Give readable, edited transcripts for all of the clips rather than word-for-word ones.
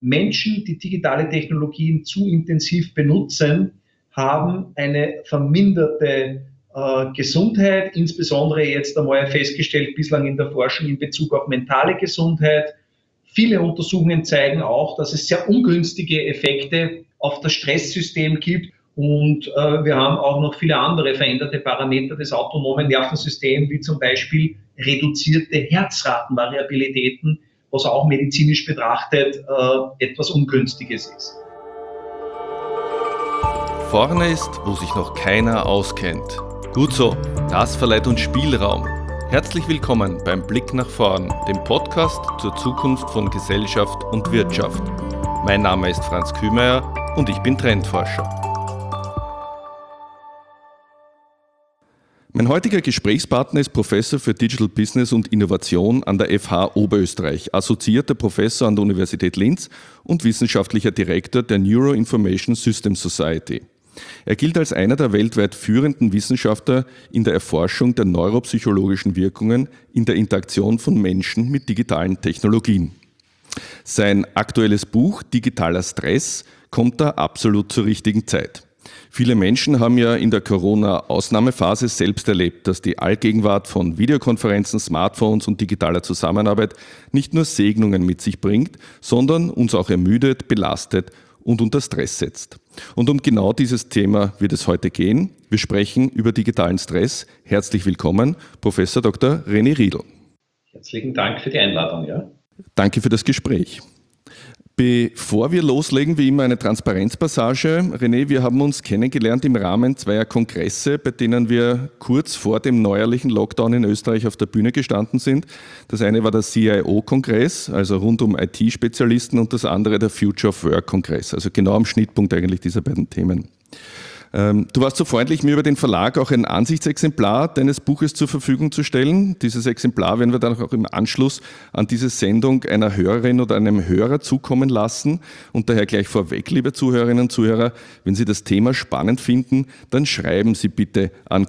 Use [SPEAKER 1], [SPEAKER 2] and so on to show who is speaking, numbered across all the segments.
[SPEAKER 1] Menschen, die digitale Technologien zu intensiv benutzen, haben eine verminderte Gesundheit, insbesondere jetzt einmal festgestellt bislang in der Forschung in Bezug auf mentale Gesundheit. Viele Untersuchungen zeigen auch, dass es sehr ungünstige Effekte auf das Stresssystem gibt. Und wir haben auch noch viele andere veränderte Parameter des autonomen Nervensystems, wie zum Beispiel reduzierte Herzratenvariabilitäten, was auch medizinisch betrachtet etwas Ungünstiges ist.
[SPEAKER 2] Vorne ist, wo sich noch keiner auskennt. Gut so, das verleiht uns Spielraum. Herzlich willkommen beim Blick nach vorn, dem Podcast zur Zukunft von Gesellschaft und Wirtschaft. Mein Name ist Franz Kühmeier und ich bin Trendforscher. Mein heutiger Gesprächspartner ist Professor für Digital Business und Innovation an der FH Oberösterreich, assoziierter Professor an der Universität Linz und wissenschaftlicher Direktor der Neuroinformation System Society. Er gilt als einer der weltweit führenden Wissenschaftler in der Erforschung der neuropsychologischen Wirkungen in der Interaktion von Menschen mit digitalen Technologien. Sein aktuelles Buch Digitaler Stress kommt da absolut zur richtigen Zeit. Viele Menschen haben ja in der Corona-Ausnahmephase selbst erlebt, dass die Allgegenwart von Videokonferenzen, Smartphones und digitaler Zusammenarbeit nicht nur Segnungen mit sich bringt, sondern uns auch ermüdet, belastet und unter Stress setzt. Und um genau dieses Thema wird es heute gehen. Wir sprechen über digitalen Stress. Herzlich willkommen, Professor Dr. René Riedl.
[SPEAKER 1] Herzlichen Dank für die Einladung. Ja.
[SPEAKER 2] Danke für das Gespräch. Bevor wir loslegen, wie immer eine Transparenzpassage. René, wir haben uns kennengelernt im Rahmen zweier Kongresse, bei denen wir kurz vor dem neuerlichen Lockdown in Österreich auf der Bühne gestanden sind. Das eine war der CIO-Kongress, also rund um IT-Spezialisten, und das andere der Future of Work-Kongress, also genau am Schnittpunkt eigentlich dieser beiden Themen. Du warst so freundlich, mir über den Verlag auch ein Ansichtsexemplar deines Buches zur Verfügung zu stellen. Dieses Exemplar werden wir dann auch im Anschluss an diese Sendung einer Hörerin oder einem Hörer zukommen lassen. Und daher gleich vorweg, liebe Zuhörerinnen und Zuhörer, wenn Sie das Thema spannend finden, dann schreiben Sie bitte an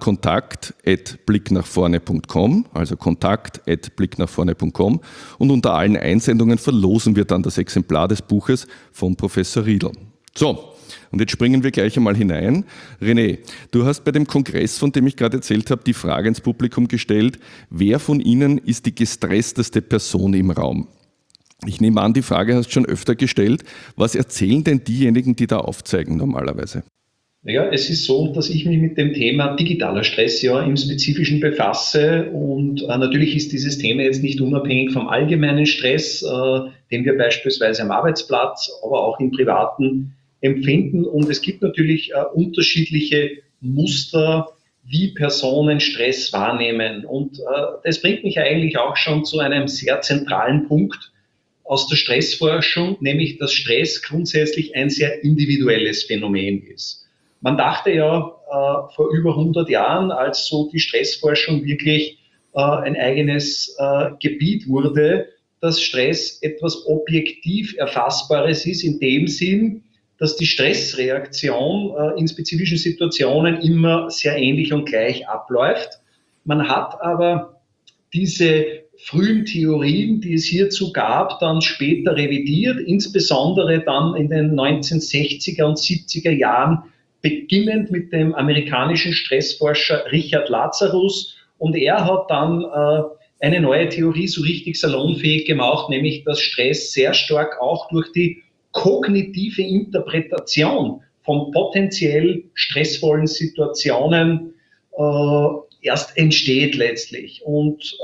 [SPEAKER 2] kontakt@blicknachvorne.com, also kontakt@blicknachvorne.com, und unter allen Einsendungen verlosen wir dann das Exemplar des Buches von Professor Riedl. So. Und jetzt springen wir gleich einmal hinein. René, du hast bei dem Kongress, von dem ich gerade erzählt habe, die Frage ins Publikum gestellt, wer von Ihnen ist die gestressteste Person im Raum? Ich nehme an, die Frage hast du schon öfter gestellt. Was erzählen denn diejenigen, die da aufzeigen normalerweise?
[SPEAKER 1] Ja, es ist so, dass ich mich mit dem Thema digitaler Stress ja im Spezifischen befasse, und natürlich ist dieses Thema jetzt nicht unabhängig vom allgemeinen Stress, den wir beispielsweise am Arbeitsplatz, aber auch im privaten empfinden, und es gibt natürlich unterschiedliche Muster, wie Personen Stress wahrnehmen, und das bringt mich eigentlich auch schon zu einem sehr zentralen Punkt aus der Stressforschung, nämlich dass Stress grundsätzlich ein sehr individuelles Phänomen ist. Man dachte ja vor über 100 Jahren, als so die Stressforschung wirklich ein eigenes Gebiet wurde, dass Stress etwas objektiv Erfassbares ist, in dem Sinn, dass die Stressreaktion in spezifischen Situationen immer sehr ähnlich und gleich abläuft. Man hat aber diese frühen Theorien, die es hierzu gab, dann später revidiert, insbesondere dann in den 1960er und 70er Jahren, beginnend mit dem amerikanischen Stressforscher Richard Lazarus. Und er hat dann eine neue Theorie so richtig salonfähig gemacht, nämlich dass Stress sehr stark auch durch die kognitive Interpretation von potenziell stressvollen Situationen erst entsteht letztlich. Und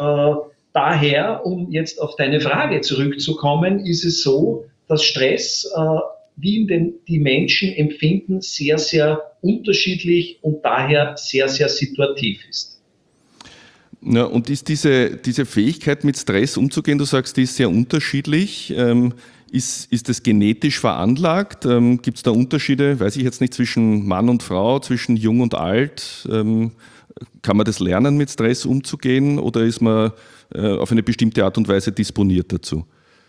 [SPEAKER 1] daher, um jetzt auf deine Frage zurückzukommen, ist es so, dass Stress, wie die Menschen empfinden, sehr, sehr unterschiedlich und daher sehr, sehr situativ ist.
[SPEAKER 2] Ja, und ist diese Fähigkeit, mit Stress umzugehen, du sagst, die ist sehr unterschiedlich. Ist das genetisch veranlagt? Gibt es da Unterschiede, weiß ich jetzt nicht, zwischen Mann und Frau, zwischen jung und alt? Kann man das lernen, mit Stress umzugehen, oder ist man auf eine bestimmte Art und Weise disponiert dazu?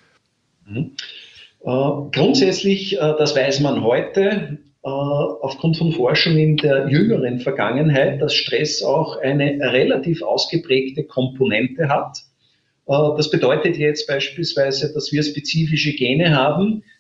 [SPEAKER 1] Grundsätzlich, das weiß man heute, aufgrund von Forschung in der jüngeren Vergangenheit, dass Stress auch eine relativ ausgeprägte Komponente hat. Das bedeutet jetzt beispielsweise, dass wir spezifische Gene haben,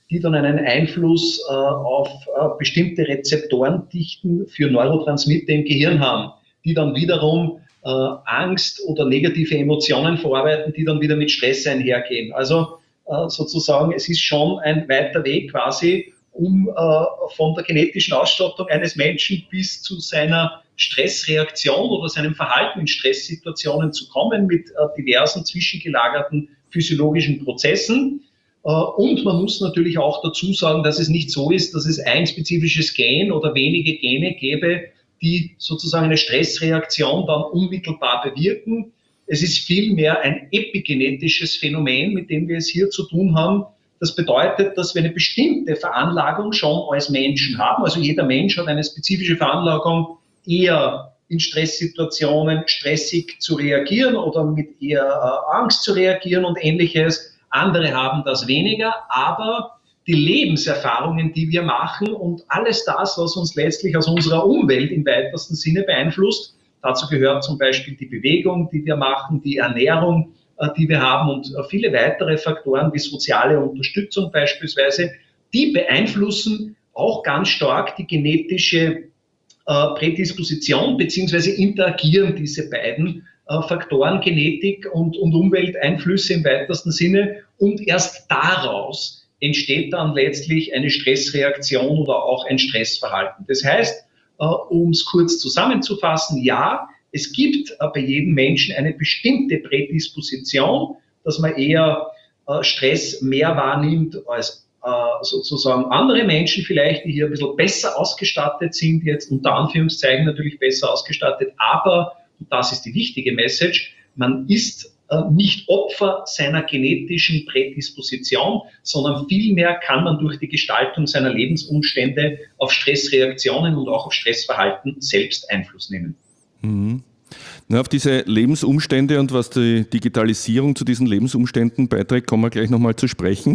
[SPEAKER 1] die dann einen Einfluss auf bestimmte Rezeptorendichten für Neurotransmitter im Gehirn haben, die dann wiederum Angst oder negative Emotionen verarbeiten, die dann wieder mit Stress einhergehen. Also sozusagen, es ist schon ein weiter Weg quasi, um von der genetischen Ausstattung eines Menschen bis zu seiner Stressreaktion oder seinem Verhalten in Stresssituationen zu kommen mit diversen zwischengelagerten physiologischen Prozessen. Und man muss natürlich auch dazu sagen, dass es nicht so ist, dass es ein spezifisches Gen oder wenige Gene gäbe, die sozusagen eine Stressreaktion dann unmittelbar bewirken. Es ist vielmehr ein epigenetisches Phänomen, mit dem wir es hier zu tun haben. Das bedeutet, dass wir eine bestimmte Veranlagung schon als Menschen haben. Also jeder Mensch hat eine spezifische Veranlagung, eher in Stresssituationen stressig zu reagieren oder mit eher Angst zu reagieren und Ähnliches. Andere haben das weniger, aber die Lebenserfahrungen, die wir machen und alles das, was uns letztlich aus unserer Umwelt im weitesten Sinne beeinflusst, dazu gehört zum Beispiel die Bewegung, die wir machen, die Ernährung, die wir haben und viele weitere Faktoren wie soziale Unterstützung beispielsweise, die beeinflussen auch ganz stark die genetische Prädisposition beziehungsweise interagieren diese beiden Faktoren, Genetik und Umwelteinflüsse im weitesten Sinne und erst daraus entsteht dann letztlich eine Stressreaktion oder auch ein Stressverhalten. Das heißt, um es kurz zusammenzufassen, ja, es gibt bei jedem Menschen eine bestimmte Prädisposition, dass man eher Stress mehr wahrnimmt als sozusagen andere Menschen vielleicht, die hier ein bisschen besser ausgestattet sind, jetzt unter Anführungszeichen natürlich besser ausgestattet, aber, und das ist die wichtige Message, man ist nicht Opfer seiner genetischen Prädisposition, sondern vielmehr kann man durch die Gestaltung seiner Lebensumstände auf Stressreaktionen und auch auf Stressverhalten selbst Einfluss nehmen.
[SPEAKER 2] Mhm. Na, auf diese Lebensumstände und was die Digitalisierung zu diesen Lebensumständen beiträgt, kommen wir gleich nochmal zu sprechen.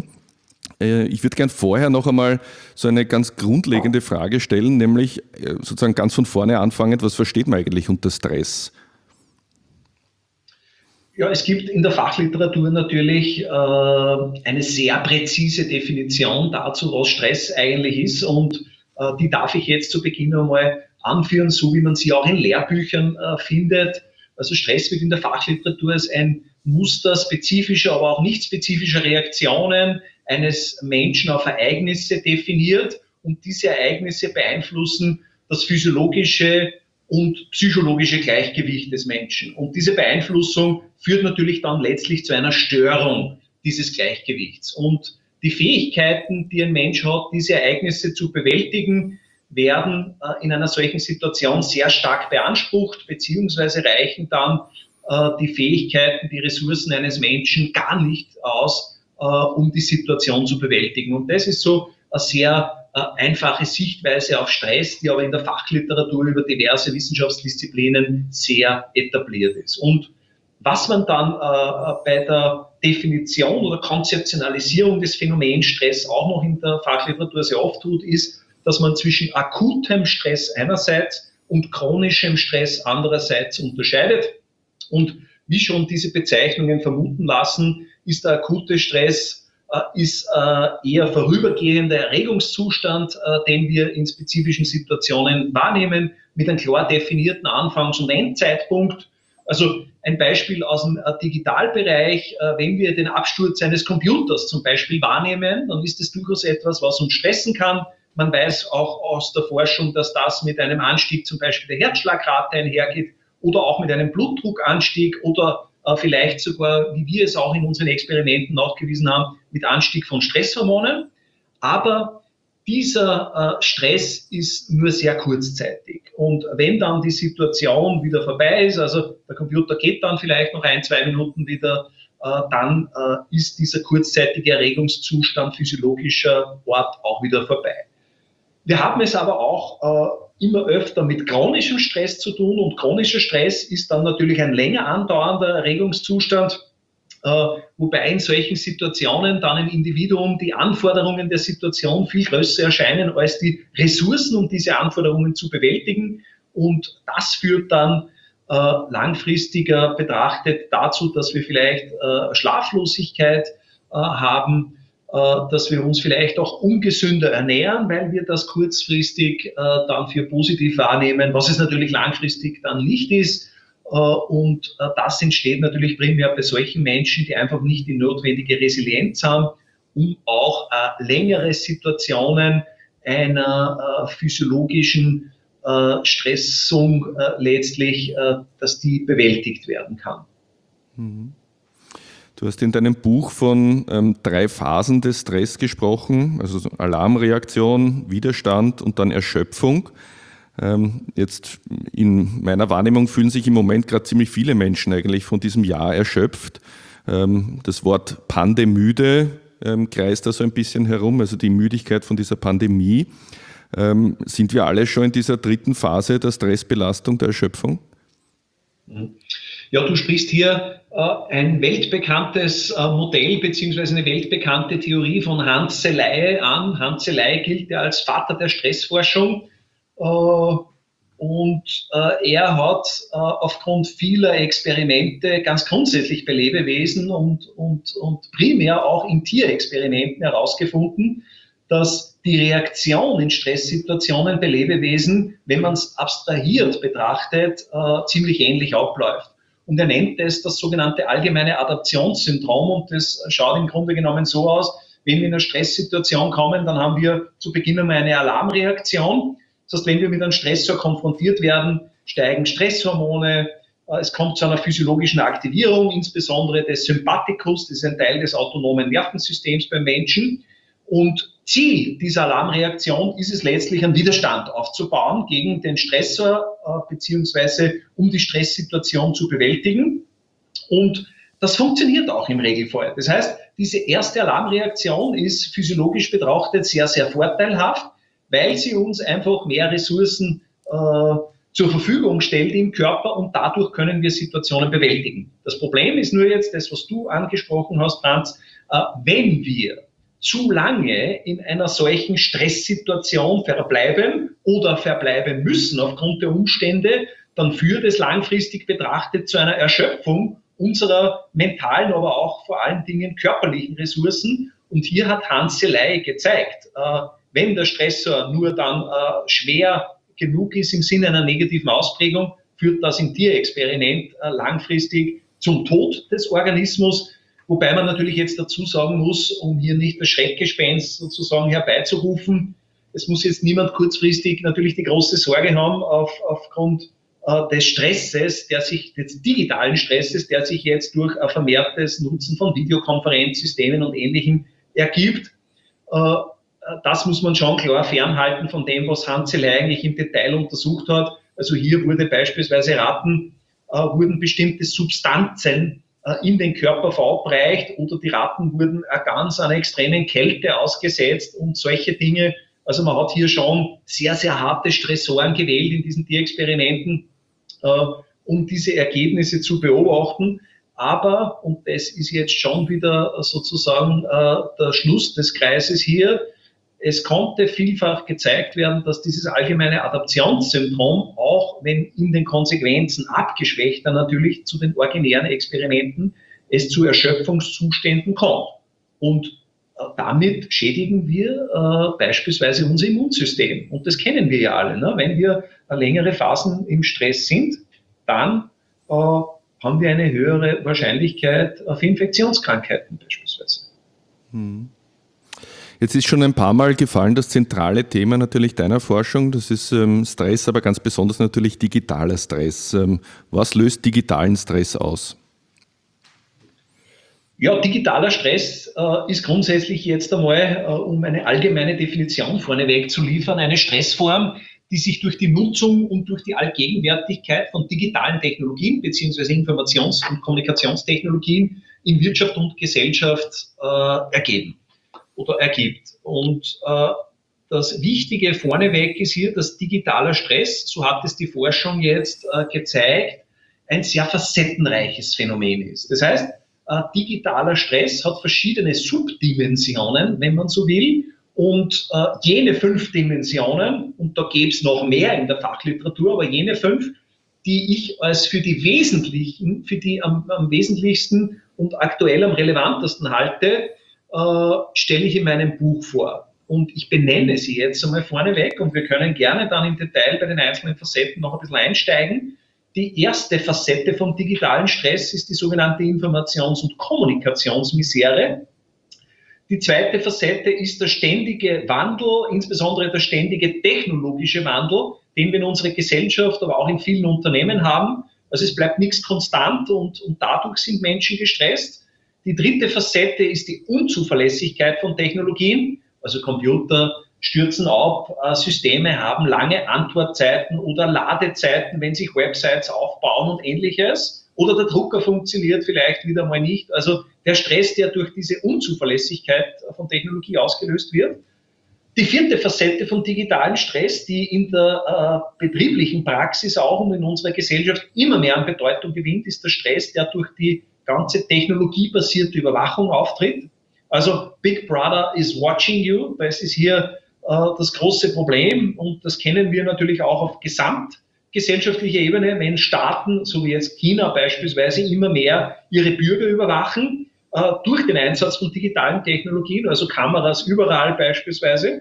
[SPEAKER 2] Ich würde gern vorher noch einmal so eine ganz grundlegende Frage stellen, nämlich sozusagen ganz von vorne anfangend, was versteht man eigentlich unter Stress?
[SPEAKER 1] Ja, es gibt in der Fachliteratur natürlich eine sehr präzise Definition dazu, was Stress eigentlich ist und die darf ich jetzt zu Beginn einmal anführen, so wie man sie auch in Lehrbüchern findet. Also Stress wird in der Fachliteratur als ein Muster spezifischer, aber auch nicht spezifischer Reaktionen eines Menschen auf Ereignisse definiert und diese Ereignisse beeinflussen das physiologische und psychologische Gleichgewicht des Menschen. Und diese Beeinflussung führt natürlich dann letztlich zu einer Störung dieses Gleichgewichts. Und die Fähigkeiten, die ein Mensch hat, diese Ereignisse zu bewältigen, werden in einer solchen Situation sehr stark beansprucht, beziehungsweise reichen dann die Fähigkeiten, die Ressourcen eines Menschen gar nicht aus, um die Situation zu bewältigen. Und das ist so eine sehr einfache Sichtweise auf Stress, die aber in der Fachliteratur über diverse Wissenschaftsdisziplinen sehr etabliert ist. Und was man dann bei der Definition oder Konzeptionalisierung des Phänomens Stress auch noch in der Fachliteratur sehr oft tut, ist, dass man zwischen akutem Stress einerseits und chronischem Stress andererseits unterscheidet. Und wie schon diese Bezeichnungen vermuten lassen, ist der akute Stress ist eher vorübergehender Erregungszustand, den wir in spezifischen Situationen wahrnehmen, mit einem klar definierten Anfangs- und Endzeitpunkt. Also ein Beispiel aus dem Digitalbereich, wenn wir den Absturz eines Computers zum Beispiel wahrnehmen, dann ist es durchaus etwas, was uns stressen kann. Man weiß auch aus der Forschung, dass das mit einem Anstieg zum Beispiel der Herzschlagrate einhergeht oder auch mit einem Blutdruckanstieg oder vielleicht sogar, wie wir es auch in unseren Experimenten nachgewiesen haben, mit Anstieg von Stresshormonen. Aber dieser Stress ist nur sehr kurzzeitig. Und wenn dann die Situation wieder vorbei ist, also der Computer geht dann vielleicht noch 1-2 Minuten wieder, dann ist dieser kurzzeitige Erregungszustand physiologischer Art auch wieder vorbei. Wir haben es aber auch immer öfter mit chronischem Stress zu tun und chronischer Stress ist dann natürlich ein länger andauernder Erregungszustand, wobei in solchen Situationen dann im Individuum die Anforderungen der Situation viel größer erscheinen als die Ressourcen, um diese Anforderungen zu bewältigen und das führt dann langfristiger betrachtet dazu, dass wir vielleicht Schlaflosigkeit haben, dass wir uns vielleicht auch ungesünder ernähren, weil wir das kurzfristig dann für positiv wahrnehmen, was es natürlich langfristig dann nicht ist. Und das entsteht natürlich primär bei solchen Menschen, die einfach nicht die notwendige Resilienz haben, um auch längere Situationen einer physiologischen Stressung letztlich, dass die bewältigt werden kann.
[SPEAKER 2] Du hast in deinem Buch von 3 Phasen des Stress gesprochen, also Alarmreaktion, Widerstand und dann Erschöpfung. Jetzt in meiner Wahrnehmung fühlen sich im Moment gerade ziemlich viele Menschen eigentlich von diesem Jahr erschöpft. Das Wort Pandemüde kreist da so ein bisschen herum, also die Müdigkeit von dieser Pandemie. Sind wir alle schon in dieser 3. Phase der Stressbelastung, der Erschöpfung?
[SPEAKER 1] Ja, du sprichst hier ein weltbekanntes Modell beziehungsweise eine weltbekannte Theorie von Hans Selye an. Hans Selye gilt ja als Vater der Stressforschung. Und er hat aufgrund vieler Experimente ganz grundsätzlich bei Lebewesen und primär auch in Tierexperimenten herausgefunden, dass die Reaktion in Stresssituationen bei Lebewesen, wenn man es abstrahiert betrachtet, ziemlich ähnlich abläuft. Und er nennt es das sogenannte allgemeine Adaptionssyndrom, und das schaut im Grunde genommen so aus: Wenn wir in eine Stresssituation kommen, dann haben wir zu Beginn einmal eine Alarmreaktion. Das heißt, wenn wir mit einem Stressor konfrontiert werden, steigen Stresshormone, es kommt zu einer physiologischen Aktivierung, insbesondere des Sympathikus, das ist ein Teil des autonomen Nervensystems beim Menschen. Und Ziel dieser Alarmreaktion ist es letztlich, einen Widerstand aufzubauen gegen den Stressor, beziehungsweise um die Stresssituation zu bewältigen. Und das funktioniert auch im Regelfall. Das heißt, diese erste Alarmreaktion ist physiologisch betrachtet sehr, sehr vorteilhaft, weil sie uns einfach mehr Ressourcen zur Verfügung stellt im Körper, und dadurch können wir Situationen bewältigen. Das Problem ist nur jetzt das, was du angesprochen hast, Franz: Wenn wir zu lange in einer solchen Stresssituation verbleiben oder verbleiben müssen aufgrund der Umstände, dann führt es langfristig betrachtet zu einer Erschöpfung unserer mentalen, aber auch vor allen Dingen körperlichen Ressourcen. Und hier hat Hans Selye gezeigt, wenn der Stressor nur dann schwer genug ist im Sinne einer negativen Ausprägung, führt das im Tierexperiment langfristig zum Tod des Organismus. Wobei man natürlich jetzt dazu sagen muss, um hier nicht das Schreckgespenst sozusagen herbeizurufen, es muss jetzt niemand kurzfristig natürlich die große Sorge haben aufgrund des Stresses, des digitalen Stresses, der sich jetzt durch ein vermehrtes Nutzen von Videokonferenzsystemen und Ähnlichem ergibt. Das muss man schon klar fernhalten von dem, was Hans Selye eigentlich im Detail untersucht hat. Also hier wurde beispielsweise wurden bestimmte Substanzen in den Körper verabreicht, oder die Ratten wurden ganz einer extremen Kälte ausgesetzt und solche Dinge. Also man hat hier schon sehr, sehr harte Stressoren gewählt in diesen Tierexperimenten, um diese Ergebnisse zu beobachten. Aber, und das ist jetzt schon wieder sozusagen der Schluss des Kreises hier, es konnte vielfach gezeigt werden, dass dieses allgemeine Adaptionssyndrom, auch wenn in den Konsequenzen abgeschwächter natürlich zu den originären Experimenten, es zu Erschöpfungszuständen kommt. Und damit schädigen wir beispielsweise unser Immunsystem. Und das kennen wir ja alle. Ne? Wenn wir längere Phasen im Stress sind, dann haben wir eine höhere Wahrscheinlichkeit auf Infektionskrankheiten beispielsweise.
[SPEAKER 2] Jetzt ist schon ein paar Mal gefallen, das zentrale Thema natürlich deiner Forschung, das ist Stress, aber ganz besonders natürlich digitaler Stress. Was löst digitalen Stress aus?
[SPEAKER 1] Ja, digitaler Stress ist grundsätzlich jetzt einmal, um eine allgemeine Definition vorneweg zu liefern, eine Stressform, die sich durch die Nutzung und durch die Allgegenwärtigkeit von digitalen Technologien bzw. Informations- und Kommunikationstechnologien in Wirtschaft und Gesellschaft ergibt. Und das Wichtige vorneweg ist hier, dass digitaler Stress, so hat es die Forschung jetzt gezeigt, ein sehr facettenreiches Phänomen ist. Das heißt, digitaler Stress hat verschiedene Subdimensionen, wenn man so will, und jene 5 Dimensionen, und da gäbe es noch mehr in der Fachliteratur, aber jene 5, die ich als für die wesentlichen, für die am wesentlichsten und aktuell am relevantesten halte, stelle ich in meinem Buch vor. Und ich benenne sie jetzt einmal vorneweg und wir können gerne dann im Detail bei den einzelnen Facetten noch ein bisschen einsteigen. Die erste Facette vom digitalen Stress ist die sogenannte Informations- und Kommunikationsmisere. Die zweite Facette ist der ständige Wandel, insbesondere der ständige technologische Wandel, den wir in unserer Gesellschaft, aber auch in vielen Unternehmen haben. Also es bleibt nichts konstant und dadurch sind Menschen gestresst. Die dritte Facette ist die Unzuverlässigkeit von Technologien. Also Computer stürzen ab, Systeme haben lange Antwortzeiten oder Ladezeiten, wenn sich Websites aufbauen und Ähnliches. Oder der Drucker funktioniert vielleicht wieder mal nicht. Also der Stress, der durch diese Unzuverlässigkeit von Technologie ausgelöst wird. Die vierte Facette von digitalen Stress, die in der betrieblichen Praxis auch und in unserer Gesellschaft immer mehr an Bedeutung gewinnt, ist der Stress, der durch die ganze technologiebasierte Überwachung auftritt. Also Big Brother is watching you, das ist hier das große Problem und das kennen wir natürlich auch auf gesamtgesellschaftlicher Ebene, wenn Staaten, so wie jetzt China beispielsweise, immer mehr ihre Bürger überwachen, durch den Einsatz von digitalen Technologien, also Kameras überall beispielsweise.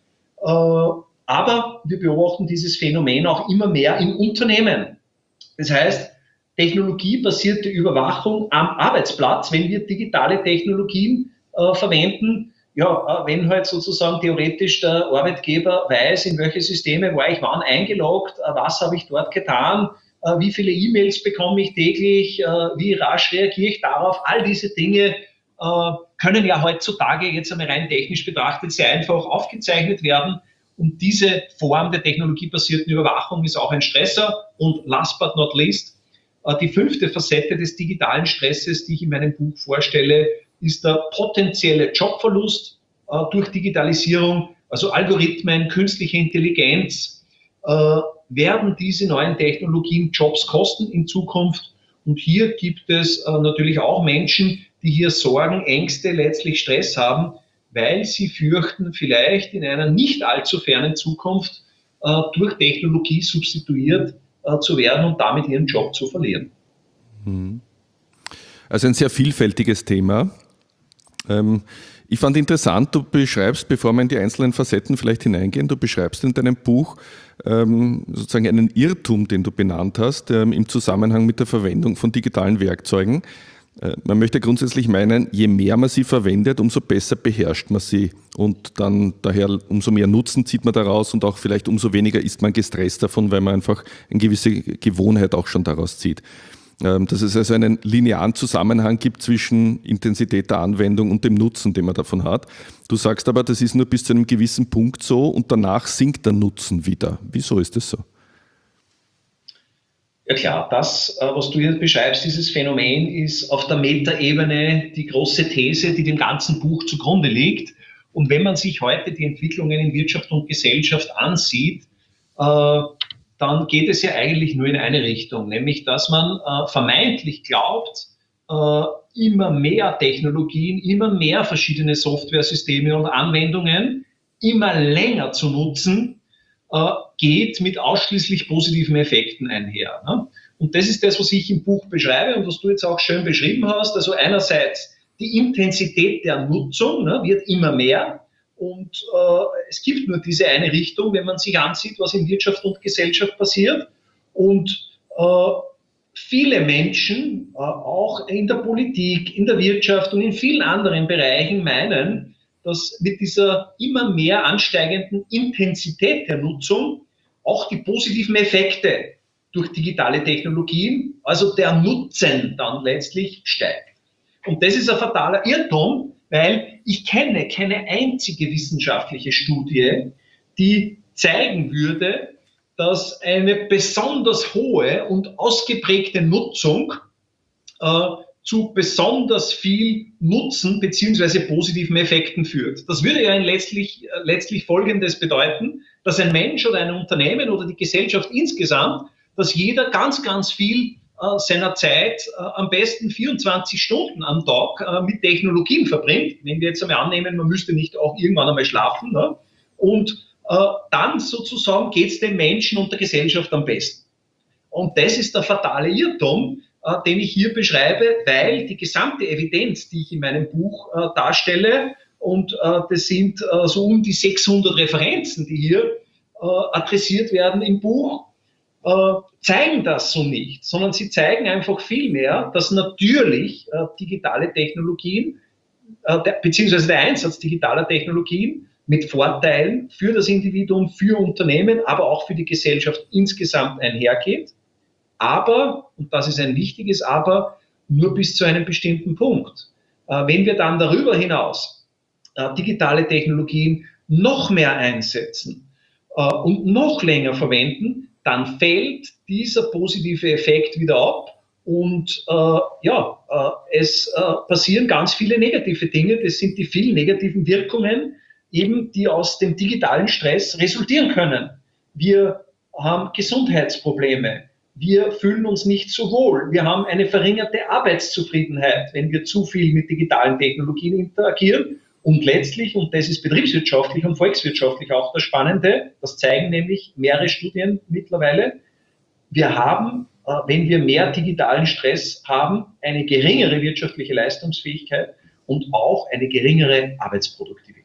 [SPEAKER 1] Aber wir beobachten dieses Phänomen auch immer mehr in Unternehmen. Das heißt, technologiebasierte Überwachung am Arbeitsplatz, wenn wir digitale Technologien verwenden, ja, wenn halt sozusagen theoretisch der Arbeitgeber weiß, in welche Systeme war ich wann eingeloggt, was habe ich dort getan, wie viele E-Mails bekomme ich täglich, wie rasch reagiere ich darauf, all diese Dinge können ja heutzutage jetzt einmal rein technisch betrachtet sehr einfach aufgezeichnet werden. Und diese Form der technologiebasierten Überwachung ist auch ein Stressor. Und last but not least, die fünfte Facette des digitalen Stresses, die ich in meinem Buch vorstelle, ist der potenzielle Jobverlust durch Digitalisierung, also Algorithmen, künstliche Intelligenz, werden diese neuen Technologien Jobs kosten in Zukunft. Und hier gibt es natürlich auch Menschen, die hier Sorgen, Ängste, letztlich Stress haben, weil sie fürchten, vielleicht in einer nicht allzu fernen Zukunft durch Technologie substituiert zu werden und damit ihren Job zu verlieren.
[SPEAKER 2] Also ein sehr vielfältiges Thema. Ich fand interessant, du beschreibst, bevor wir in die einzelnen Facetten vielleicht hineingehen, du beschreibst in deinem Buch sozusagen einen Irrtum, den du benannt hast, im Zusammenhang mit der Verwendung von digitalen Werkzeugen. Man möchte grundsätzlich meinen, je mehr man sie verwendet, umso besser beherrscht man sie und dann daher umso mehr Nutzen zieht man daraus und auch vielleicht umso weniger ist man gestresst davon, weil man einfach eine gewisse Gewohnheit auch schon daraus zieht. Dass es also einen linearen Zusammenhang gibt zwischen Intensität der Anwendung und dem Nutzen, den man davon hat. Du sagst aber, das ist nur bis zu einem gewissen Punkt so und danach sinkt der Nutzen wieder. Wieso ist das so?
[SPEAKER 1] Ja klar, das, was du hier beschreibst, dieses Phänomen ist auf der Metaebene die große These, die dem ganzen Buch zugrunde liegt. Und wenn man sich heute die Entwicklungen in Wirtschaft und Gesellschaft ansieht, dann geht es ja eigentlich nur in eine Richtung, nämlich dass man vermeintlich glaubt, immer mehr Technologien, immer mehr verschiedene Softwaresysteme und Anwendungen immer länger zu nutzen, geht mit ausschließlich positiven Effekten einher. Ne? Und das ist das, was ich im Buch beschreibe und was du jetzt auch schön beschrieben hast. Also einerseits die Intensität der Nutzung, ne, wird immer mehr. Und es gibt nur diese eine Richtung, wenn man sich ansieht, was in Wirtschaft und Gesellschaft passiert. Und viele Menschen, auch in der Politik, in der Wirtschaft und in vielen anderen Bereichen meinen, dass mit dieser immer mehr ansteigenden Intensität der Nutzung auch die positiven Effekte durch digitale Technologien, also der Nutzen dann letztlich steigt. Und das ist ein fataler Irrtum, weil ich kenne keine einzige wissenschaftliche Studie, die zeigen würde, dass eine besonders hohe und ausgeprägte Nutzung zu besonders viel Nutzen bzw. positiven Effekten führt. Das würde ja letztlich Folgendes bedeuten, dass ein Mensch oder ein Unternehmen oder die Gesellschaft insgesamt, dass jeder ganz, ganz viel seiner Zeit am besten 24 Stunden am Tag mit Technologien verbringt, wenn wir jetzt einmal annehmen, man müsste nicht auch irgendwann einmal schlafen, ne? Und dann sozusagen geht es dem Menschen und der Gesellschaft am besten. Und das ist der fatale Irrtum, den ich hier beschreibe, weil die gesamte Evidenz, die ich in meinem Buch darstelle, und das sind so um die 600 Referenzen, die hier adressiert werden im Buch, zeigen das so nicht, sondern sie zeigen einfach vielmehr, dass natürlich digitale Technologien, beziehungsweise der Einsatz digitaler Technologien mit Vorteilen für das Individuum, für Unternehmen, aber auch für die Gesellschaft insgesamt einhergeht. Aber, und das ist ein wichtiges Aber, nur bis zu einem bestimmten Punkt. Wenn wir dann darüber hinaus digitale Technologien noch mehr einsetzen und noch länger verwenden, dann fällt dieser positive Effekt wieder ab und es passieren ganz viele negative Dinge. Das sind die vielen negativen Wirkungen, eben die aus dem digitalen Stress resultieren können. Wir haben Gesundheitsprobleme. Wir fühlen uns nicht so wohl. Wir haben eine verringerte Arbeitszufriedenheit, wenn wir zu viel mit digitalen Technologien interagieren. Und letztlich, und das ist betriebswirtschaftlich und volkswirtschaftlich auch das Spannende, das zeigen nämlich mehrere Studien mittlerweile, wir haben, wenn wir mehr digitalen Stress haben, eine geringere wirtschaftliche Leistungsfähigkeit und auch eine geringere Arbeitsproduktivität.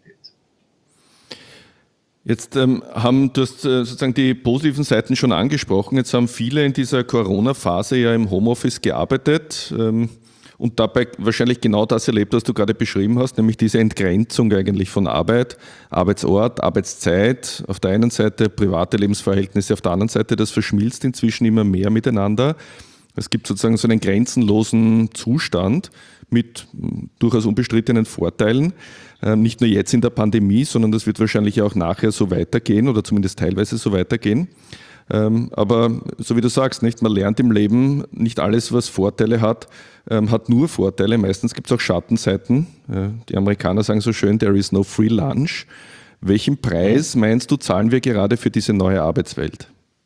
[SPEAKER 2] Jetzt du hast sozusagen die positiven Seiten schon angesprochen. Jetzt haben viele in dieser Corona-Phase ja im Homeoffice gearbeitet und dabei wahrscheinlich genau das erlebt, was du gerade beschrieben hast, nämlich diese Entgrenzung eigentlich von Arbeit, Arbeitsort, Arbeitszeit auf der einen Seite, private Lebensverhältnisse auf der anderen Seite. Das verschmilzt inzwischen immer mehr miteinander. Es gibt sozusagen so einen grenzenlosen Zustand mit durchaus unbestrittenen Vorteilen. Nicht nur jetzt in der Pandemie, sondern das wird wahrscheinlich auch nachher so weitergehen oder zumindest teilweise so weitergehen. Aber so wie du sagst, nicht, man lernt im Leben, nicht alles, was Vorteile hat, hat nur Vorteile. Meistens gibt es auch Schattenseiten. Die Amerikaner sagen so schön, there is no free lunch. Welchen Preis meinst du, zahlen wir gerade für diese neue Arbeitswelt?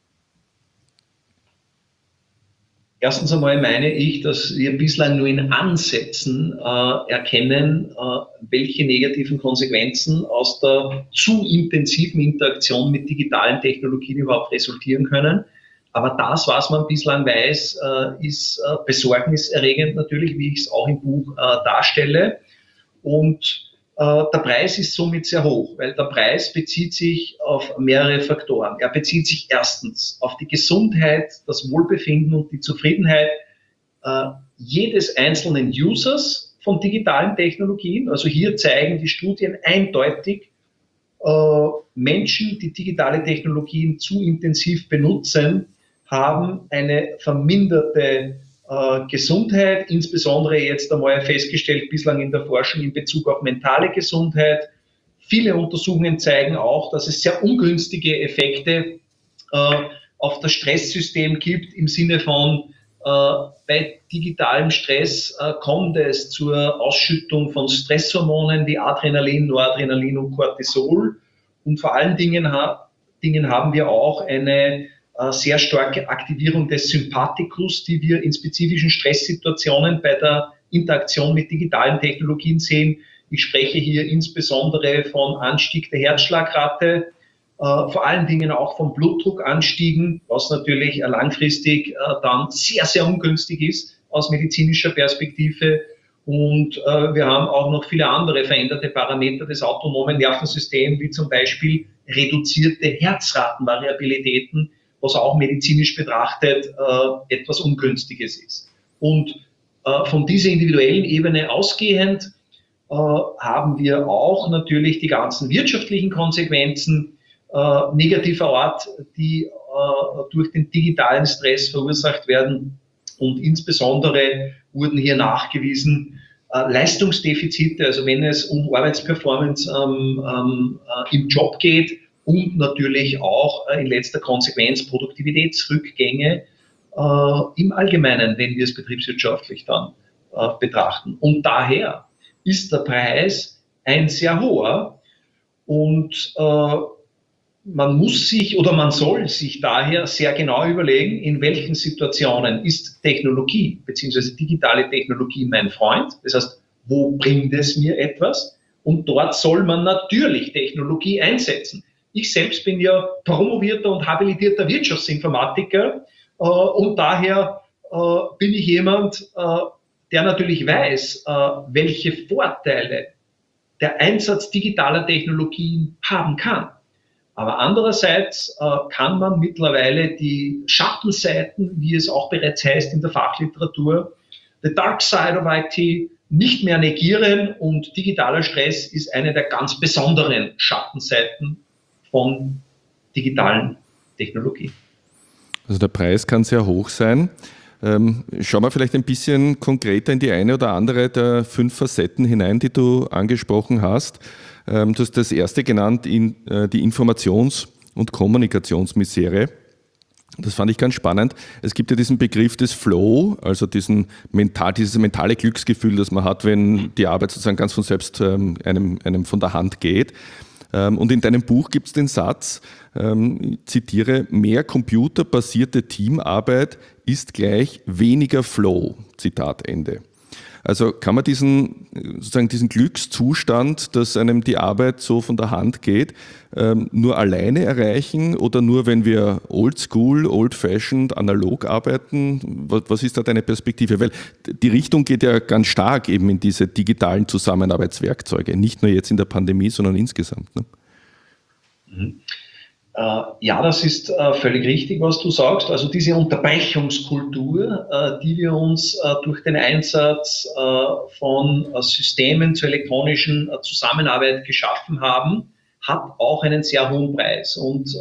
[SPEAKER 1] Erstens einmal meine ich, dass wir bislang nur in Ansätzen erkennen, welche negativen Konsequenzen aus der zu intensiven Interaktion mit digitalen Technologien überhaupt resultieren können. Aber das, was man bislang weiß, ist besorgniserregend natürlich, wie ich es auch im Buch darstelle. Und der Preis ist somit sehr hoch, weil der Preis bezieht sich auf mehrere Faktoren. Er bezieht sich erstens auf die Gesundheit, das Wohlbefinden und die Zufriedenheit jedes einzelnen Users von digitalen Technologien. Also hier zeigen die Studien eindeutig, Menschen, die digitale Technologien zu intensiv benutzen, haben eine verminderte Gesundheit, insbesondere jetzt einmal festgestellt bislang in der Forschung in Bezug auf mentale Gesundheit. Viele Untersuchungen zeigen auch, dass es sehr ungünstige Effekte auf das Stresssystem gibt, im Sinne von bei digitalem Stress kommt es zur Ausschüttung von Stresshormonen wie Adrenalin, Noradrenalin und Cortisol. Und vor allen Dingen haben wir auch eine sehr starke Aktivierung des Sympathikus, die wir in spezifischen Stresssituationen bei der Interaktion mit digitalen Technologien sehen. Ich spreche hier insbesondere von Anstieg der Herzschlagrate, vor allen Dingen auch von Blutdruckanstiegen, was natürlich langfristig dann sehr, sehr ungünstig ist aus medizinischer Perspektive. Und wir haben auch noch viele andere veränderte Parameter des autonomen Nervensystems, wie zum Beispiel reduzierte Herzratenvariabilitäten, was auch medizinisch betrachtet etwas Ungünstiges ist. Und von dieser individuellen Ebene ausgehend haben wir auch natürlich die ganzen wirtschaftlichen Konsequenzen negativer Art, die durch den digitalen Stress verursacht werden. Und insbesondere wurden hier nachgewiesen Leistungsdefizite, also wenn es um Arbeitsperformance im Job geht, und natürlich auch in letzter Konsequenz Produktivitätsrückgänge im Allgemeinen, wenn wir es betriebswirtschaftlich dann betrachten. Und daher ist der Preis ein sehr hoher und man muss sich oder man soll sich daher sehr genau überlegen, in welchen Situationen ist Technologie bzw. digitale Technologie mein Freund. Das heißt, wo bringt es mir etwas? Und dort soll man natürlich Technologie einsetzen. Ich selbst bin ja promovierter und habilitierter Wirtschaftsinformatiker und daher bin ich jemand, der natürlich weiß, welche Vorteile der Einsatz digitaler Technologien haben kann. Aber andererseits kann man mittlerweile die Schattenseiten, wie es auch bereits heißt in der Fachliteratur, the dark side of IT, nicht mehr negieren, und digitaler Stress ist eine der ganz besonderen Schattenseiten von digitalen Technologien.
[SPEAKER 2] Also der Preis kann sehr hoch sein. Schauen wir vielleicht ein bisschen konkreter in die eine oder andere der 5 Facetten hinein, die du angesprochen hast. Du hast das erste genannt, die Informations- und Kommunikationsmisere. Das fand ich ganz spannend. Es gibt ja diesen Begriff des Flow, also dieses mentale Glücksgefühl, das man hat, wenn die Arbeit sozusagen ganz von selbst einem von der Hand geht. Und in deinem Buch gibt es den Satz, zitiere, mehr computerbasierte Teamarbeit ist gleich weniger Flow, Zitat Ende. Also kann man diesen Glückszustand, dass einem die Arbeit so von der Hand geht, nur alleine erreichen oder nur, wenn wir oldschool, old-fashioned, analog arbeiten? Was ist da deine Perspektive? Weil die Richtung geht ja ganz stark eben in diese digitalen Zusammenarbeitswerkzeuge, nicht nur jetzt in der Pandemie, sondern insgesamt. Ne?
[SPEAKER 1] Ja, das ist völlig richtig, was du sagst. Also diese Unterbrechungskultur, die wir uns durch den Einsatz von Systemen zur elektronischen Zusammenarbeit geschaffen haben, hat auch einen sehr hohen Preis. Und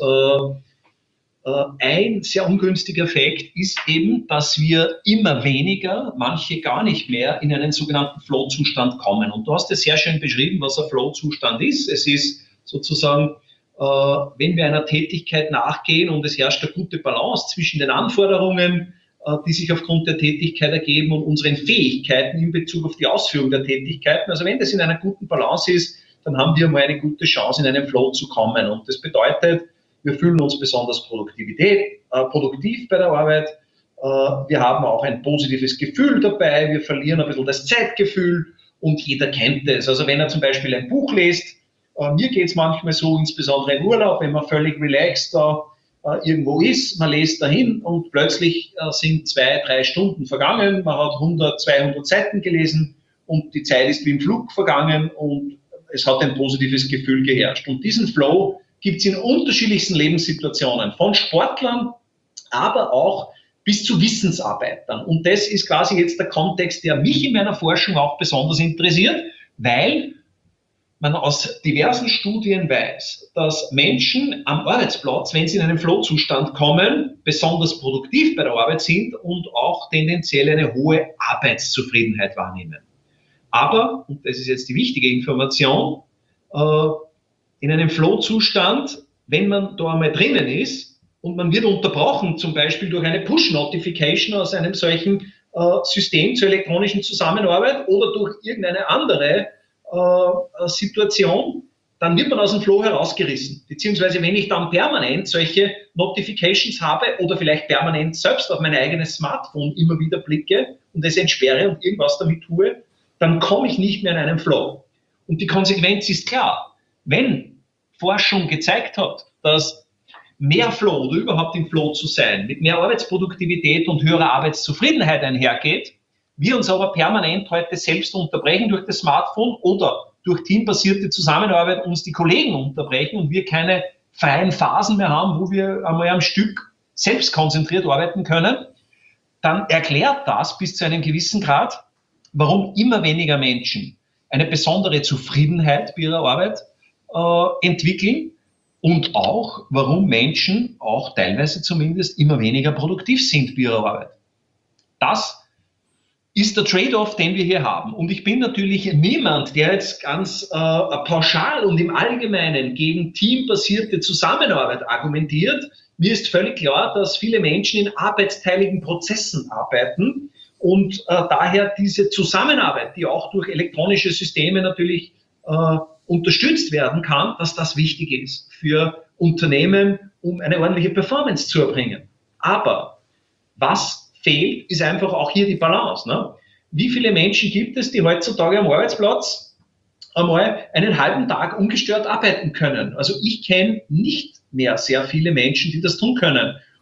[SPEAKER 1] ein sehr ungünstiger Effekt ist eben, dass wir immer weniger, manche gar nicht mehr, in einen sogenannten Flow-Zustand kommen. Und du hast ja sehr schön beschrieben, was ein Flow-Zustand ist. Es ist sozusagen, wenn wir einer Tätigkeit nachgehen und es herrscht eine gute Balance zwischen den Anforderungen, die sich aufgrund der Tätigkeit ergeben, und unseren Fähigkeiten in Bezug auf die Ausführung der Tätigkeiten. Also wenn das in einer guten Balance ist, dann haben wir mal eine gute Chance, in einen Flow zu kommen. Und das bedeutet, wir fühlen uns besonders produktiv bei der Arbeit. Wir haben auch ein positives Gefühl dabei. Wir verlieren ein bisschen das Zeitgefühl, und jeder kennt es. Also wenn er zum Beispiel ein Buch liest, mir geht es manchmal so, insbesondere im Urlaub, wenn man völlig relaxed da irgendwo ist, man liest dahin und plötzlich sind 2-3 Stunden vergangen, man hat 100-200 Seiten gelesen und die Zeit ist wie im Flug vergangen und es hat ein positives Gefühl geherrscht. Und diesen Flow gibt es in unterschiedlichsten Lebenssituationen, von Sportlern, aber auch bis zu Wissensarbeitern. Und das ist quasi jetzt der Kontext, der mich in meiner Forschung auch besonders interessiert, weil man aus diversen Studien weiß, dass Menschen am Arbeitsplatz, wenn sie in einen Flow-Zustand kommen, besonders produktiv bei der Arbeit sind und auch tendenziell eine hohe Arbeitszufriedenheit wahrnehmen. Aber, und das ist jetzt die wichtige Information, in einem Flow-Zustand, wenn man da einmal drinnen ist und man wird unterbrochen, zum Beispiel durch eine Push-Notification aus einem solchen System zur elektronischen Zusammenarbeit oder durch irgendeine andere Situation, dann wird man aus dem Flow herausgerissen. Beziehungsweise wenn ich dann permanent solche Notifications habe oder vielleicht permanent selbst auf mein eigenes Smartphone immer wieder blicke und es entsperre und irgendwas damit tue, dann komme ich nicht mehr in einen Flow. Und die Konsequenz ist klar. Wenn Forschung gezeigt hat, dass mehr Flow oder überhaupt im Flow zu sein mit mehr Arbeitsproduktivität und höherer Arbeitszufriedenheit einhergeht, wir uns aber permanent heute selbst unterbrechen durch das Smartphone oder durch teambasierte Zusammenarbeit uns die Kollegen unterbrechen und wir keine freien Phasen mehr haben, wo wir einmal am Stück selbst konzentriert arbeiten können, dann erklärt das bis zu einem gewissen Grad, warum immer weniger Menschen eine besondere Zufriedenheit bei ihrer Arbeit entwickeln und auch, warum Menschen, auch teilweise zumindest, immer weniger produktiv sind bei ihrer Arbeit. Das ist der Trade-off, den wir hier haben. Und ich bin natürlich niemand, der jetzt ganz pauschal und im Allgemeinen gegen teambasierte Zusammenarbeit argumentiert. Mir ist völlig klar, dass viele Menschen in arbeitsteiligen Prozessen arbeiten und daher diese Zusammenarbeit, die auch durch elektronische Systeme natürlich unterstützt werden kann, dass das wichtig ist für Unternehmen, um eine ordentliche Performance zu erbringen. Aber was fehlt, ist einfach auch hier die Balance. Ne? Wie viele Menschen gibt es, die heutzutage am Arbeitsplatz einmal einen halben Tag ungestört arbeiten können? Also ich kenne nicht mehr sehr viele Menschen, die das tun können.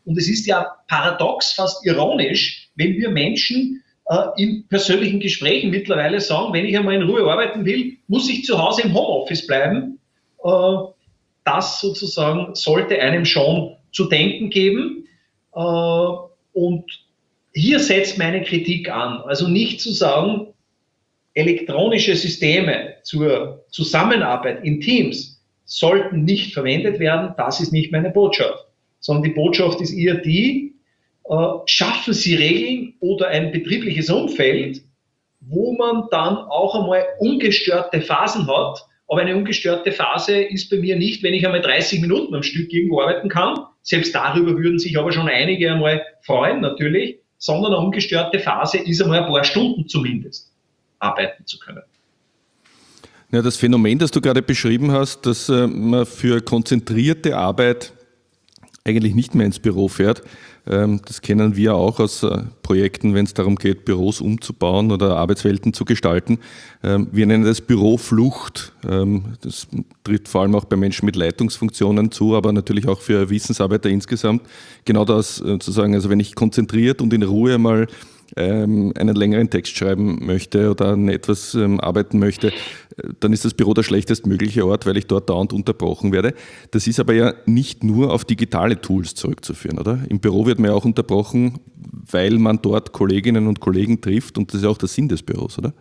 [SPEAKER 1] Und es ist ja paradox, fast ironisch, wenn wir Menschen in persönlichen Gesprächen mittlerweile sagen, wenn ich einmal in Ruhe arbeiten will, muss ich zu Hause im Homeoffice bleiben. Das sozusagen sollte einem schon zu denken geben. Und hier setzt meine Kritik an. Also nicht zu sagen, elektronische Systeme zur Zusammenarbeit in Teams sollten nicht verwendet werden. Das ist nicht meine Botschaft. Sondern die Botschaft ist eher die, schaffen Sie Regeln oder ein betriebliches Umfeld, wo man dann auch einmal ungestörte Phasen hat. Aber eine ungestörte Phase ist bei mir nicht, wenn ich einmal 30 Minuten am Stück irgendwo arbeiten kann. Selbst darüber würden sich aber schon einige einmal freuen, natürlich. Sondern eine ungestörte Phase ist einmal ein paar Stunden zumindest arbeiten zu können.
[SPEAKER 2] Ja, das Phänomen, das du gerade beschrieben hast, dass man für konzentrierte Arbeit eigentlich nicht mehr ins Büro fährt. Das kennen wir auch aus Projekten, wenn es darum geht, Büros umzubauen oder Arbeitswelten zu gestalten. Wir nennen das Büroflucht. Das trifft vor allem auch bei Menschen mit Leitungsfunktionen zu, aber natürlich auch für Wissensarbeiter insgesamt. Genau das zu sagen, also wenn ich konzentriert und in Ruhe mal einen längeren Text schreiben möchte oder an etwas arbeiten möchte, dann ist das Büro der schlechtestmögliche Ort, weil ich dort dauernd unterbrochen werde. Das ist aber ja nicht nur auf digitale Tools zurückzuführen, oder? Im Büro wird man ja auch unterbrochen, weil man dort Kolleginnen und Kollegen trifft und das ist ja auch der Sinn des Büros, oder?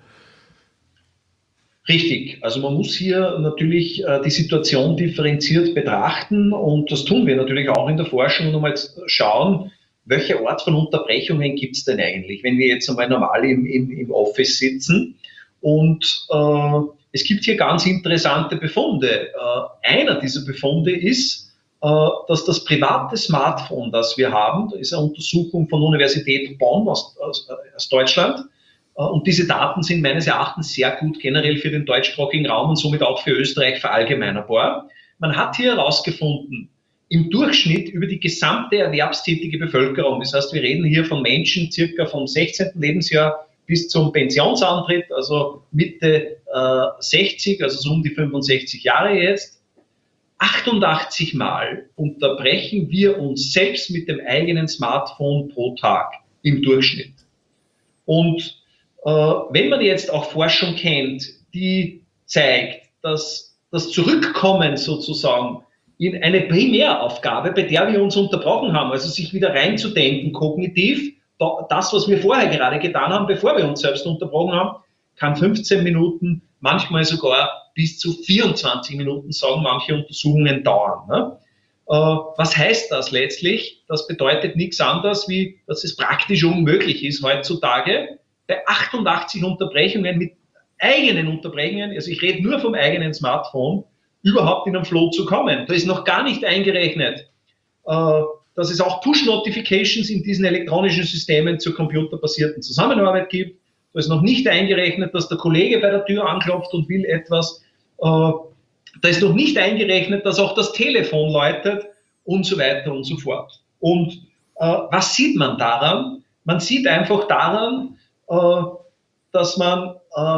[SPEAKER 1] Richtig, also man muss hier natürlich die Situation differenziert betrachten und das tun wir natürlich auch in der Forschung und einmal schauen, welche Art von Unterbrechungen gibt es denn eigentlich, wenn wir jetzt einmal normal im Office sitzen. Und es gibt hier ganz interessante Befunde. Einer dieser Befunde ist, dass das private Smartphone, das wir haben, das ist eine Untersuchung von der Universität Bonn aus Deutschland, und diese Daten sind meines Erachtens sehr gut generell für den deutschsprachigen Raum und somit auch für Österreich verallgemeinerbar. Man hat hier herausgefunden, im Durchschnitt über die gesamte erwerbstätige Bevölkerung. Das heißt, wir reden hier von Menschen circa vom 16. Lebensjahr bis zum Pensionsantritt, also Mitte 60, also so um die 65 Jahre jetzt. 88 Mal unterbrechen wir uns selbst mit dem eigenen Smartphone pro Tag im Durchschnitt. Und wenn man jetzt auch Forschung kennt, die zeigt, dass das Zurückkommen sozusagen in eine Primäraufgabe, bei der wir uns unterbrochen haben, also sich wieder reinzudenken, kognitiv, das, was wir vorher gerade getan haben, bevor wir uns selbst unterbrochen haben, kann 15 Minuten, manchmal sogar bis zu 24 Minuten, sagen manche Untersuchungen, dauern. Ne? Was heißt das letztlich? Das bedeutet nichts anderes, wie dass es praktisch unmöglich ist heutzutage, bei 88 Unterbrechungen mit eigenen Unterbrechungen, also ich rede nur vom eigenen Smartphone, überhaupt in einen Flow zu kommen. Da ist noch gar nicht eingerechnet, dass es auch Push-Notifications in diesen elektronischen Systemen zur computerbasierten Zusammenarbeit gibt. Da ist noch nicht eingerechnet, dass der Kollege bei der Tür anklopft und will etwas. Da ist noch nicht eingerechnet, dass auch das Telefon läutet und so weiter und so fort. Und was sieht man daran? Man sieht einfach daran, dass man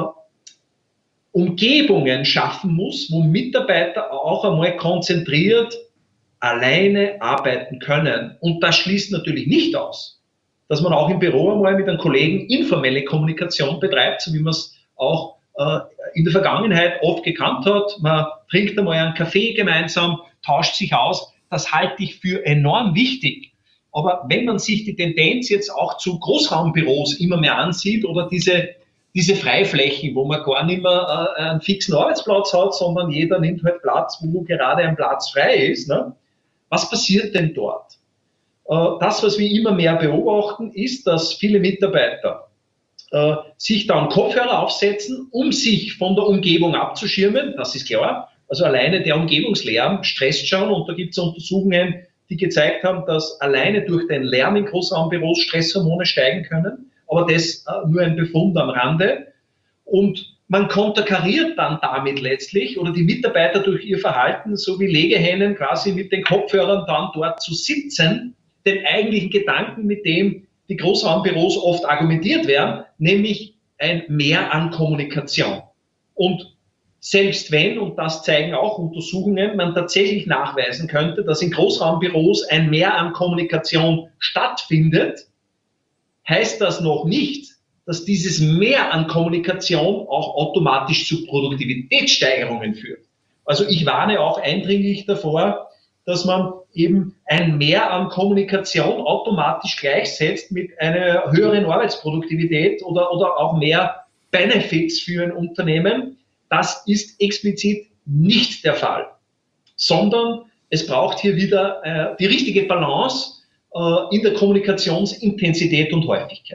[SPEAKER 1] Umgebungen schaffen muss, wo Mitarbeiter auch einmal konzentriert alleine arbeiten können. Und das schließt natürlich nicht aus, dass man auch im Büro einmal mit einem Kollegen informelle Kommunikation betreibt, so wie man es auch in der Vergangenheit oft gekannt hat. Man trinkt einmal einen Kaffee gemeinsam, tauscht sich aus. Das halte ich für enorm wichtig. Aber wenn man sich die Tendenz jetzt auch zu Großraumbüros immer mehr ansieht oder diese Freiflächen, wo man gar nicht mehr einen fixen Arbeitsplatz hat, sondern jeder nimmt halt Platz, wo gerade ein Platz frei ist. Ne? Was passiert denn dort? Das, was wir immer mehr beobachten, ist, dass viele Mitarbeiter sich dann Kopfhörer aufsetzen, um sich von der Umgebung abzuschirmen. Das ist klar. Also alleine der Umgebungslärm stresst schon und da gibt es Untersuchungen, die gezeigt haben, dass alleine durch den Lärm in Großraumbüros Stresshormone steigen können. Aber das nur ein Befund am Rande. Und man konterkariert dann damit letztlich oder die Mitarbeiter durch ihr Verhalten, so wie Legehennen quasi mit den Kopfhörern dann dort zu sitzen, den eigentlichen Gedanken, mit dem die Großraumbüros oft argumentiert werden, nämlich ein Mehr an Kommunikation. Und selbst wenn, und das zeigen auch Untersuchungen, man tatsächlich nachweisen könnte, dass in Großraumbüros ein Mehr an Kommunikation stattfindet, heißt das noch nicht, dass dieses Mehr an Kommunikation auch automatisch zu Produktivitätssteigerungen führt. Also ich warne auch eindringlich davor, dass man eben ein Mehr an Kommunikation automatisch gleichsetzt mit einer höheren Arbeitsproduktivität oder auch mehr Benefits für ein Unternehmen. Das ist explizit nicht der Fall, sondern es braucht hier wieder die richtige Balance in der Kommunikationsintensität und Häufigkeit.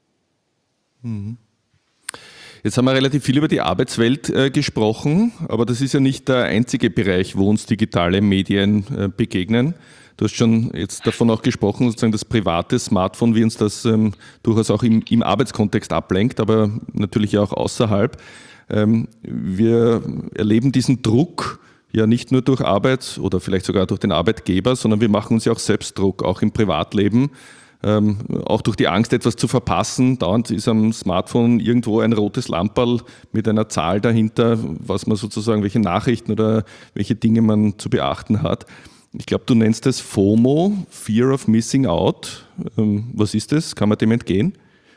[SPEAKER 2] Jetzt haben wir relativ viel über die Arbeitswelt gesprochen, aber das ist ja nicht der einzige Bereich, wo uns digitale Medien begegnen. Du hast schon jetzt davon auch gesprochen, sozusagen das private Smartphone, wie uns das durchaus auch im Arbeitskontext ablenkt, aber natürlich auch außerhalb. Wir erleben diesen Druck ja nicht nur durch Arbeit oder vielleicht sogar durch den Arbeitgeber, sondern wir machen uns ja auch selbst Druck, auch im Privatleben. Auch durch die Angst, etwas zu verpassen. Dauernd ist am Smartphone irgendwo ein rotes Lamperl mit einer Zahl dahinter, was man sozusagen, welche Nachrichten oder welche Dinge man zu beachten hat. Ich glaube, du nennst es FOMO, Fear of Missing Out. Was ist das? Kann man dem entgehen?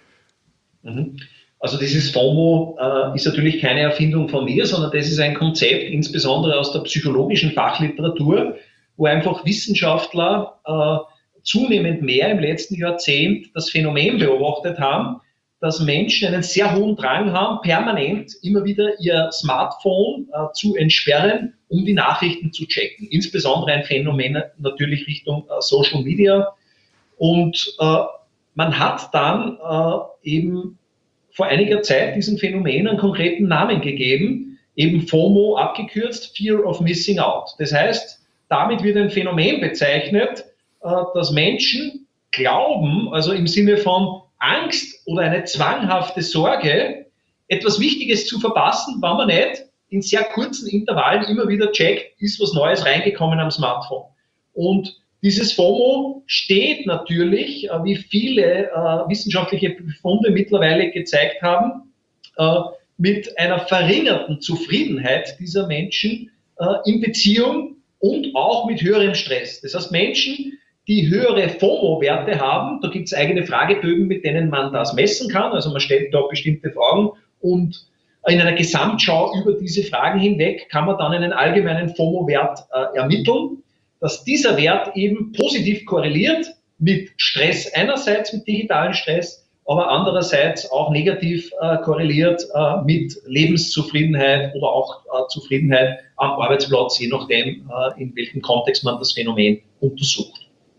[SPEAKER 1] Also dieses FOMO ist natürlich keine Erfindung von mir, sondern das ist ein Konzept, insbesondere aus der psychologischen Fachliteratur, wo einfach Wissenschaftler zunehmend mehr im letzten Jahrzehnt das Phänomen beobachtet haben, dass Menschen einen sehr hohen Drang haben, permanent immer wieder ihr Smartphone zu entsperren, um die Nachrichten zu checken. Insbesondere ein Phänomen natürlich Richtung Social Media. Und man hat dann eben vor einiger Zeit diesem Phänomen einen konkreten Namen gegeben, eben FOMO abgekürzt, Fear of Missing Out. Das heißt, damit wird ein Phänomen bezeichnet, dass Menschen glauben, also im Sinne von Angst oder eine zwanghafte Sorge, etwas Wichtiges zu verpassen, wenn man nicht in sehr kurzen Intervallen immer wieder checkt, ist was Neues reingekommen am Smartphone. Und dieses FOMO steht natürlich, wie viele wissenschaftliche Befunde mittlerweile gezeigt haben, mit einer verringerten Zufriedenheit dieser Menschen in Beziehung und auch mit höherem Stress. Das heißt, Menschen, die höhere FOMO-Werte haben, da gibt es eigene Fragebögen, mit denen man das messen kann. Also man stellt da bestimmte Fragen und in einer Gesamtschau über diese Fragen hinweg kann man dann einen allgemeinen FOMO-Wert ermitteln, dass dieser Wert eben positiv korreliert mit Stress einerseits, mit digitalen Stress, aber andererseits auch negativ korreliert mit Lebenszufriedenheit oder auch Zufriedenheit am Arbeitsplatz, je nachdem, in welchem Kontext man das Phänomen untersucht.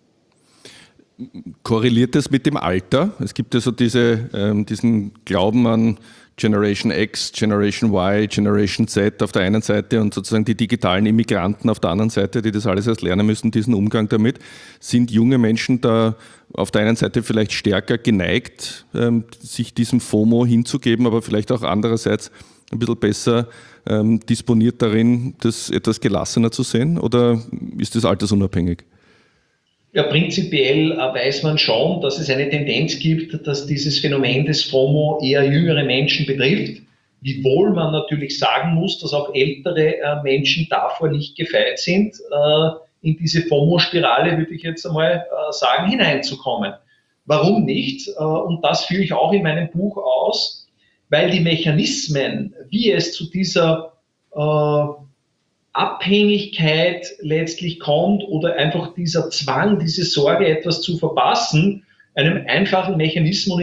[SPEAKER 2] Korreliert das mit dem Alter? Es gibt ja so diesen Glauben an Generation X, Generation Y, Generation Z auf der einen Seite und sozusagen die digitalen Immigranten auf der anderen Seite, die das alles erst lernen müssen, diesen Umgang damit. Sind junge Menschen da auf der einen Seite vielleicht stärker geneigt, sich diesem FOMO hinzugeben, aber vielleicht auch andererseits ein bisschen besser disponiert darin, das etwas gelassener zu sehen? Oder ist das altersunabhängig?
[SPEAKER 1] Ja, prinzipiell weiß man schon, dass es eine Tendenz gibt, dass dieses Phänomen des FOMO eher jüngere Menschen betrifft, wiewohl man natürlich sagen muss, dass auch ältere Menschen davor nicht gefeit sind, in diese FOMO-Spirale, würde ich jetzt einmal sagen, hineinzukommen. Warum nicht? Und das führe ich auch in meinem Buch aus, weil die Mechanismen, wie es zu dieser Abhängigkeit letztlich kommt oder einfach dieser Zwang, diese Sorge, etwas zu verpassen, einem einfachen Mechanismus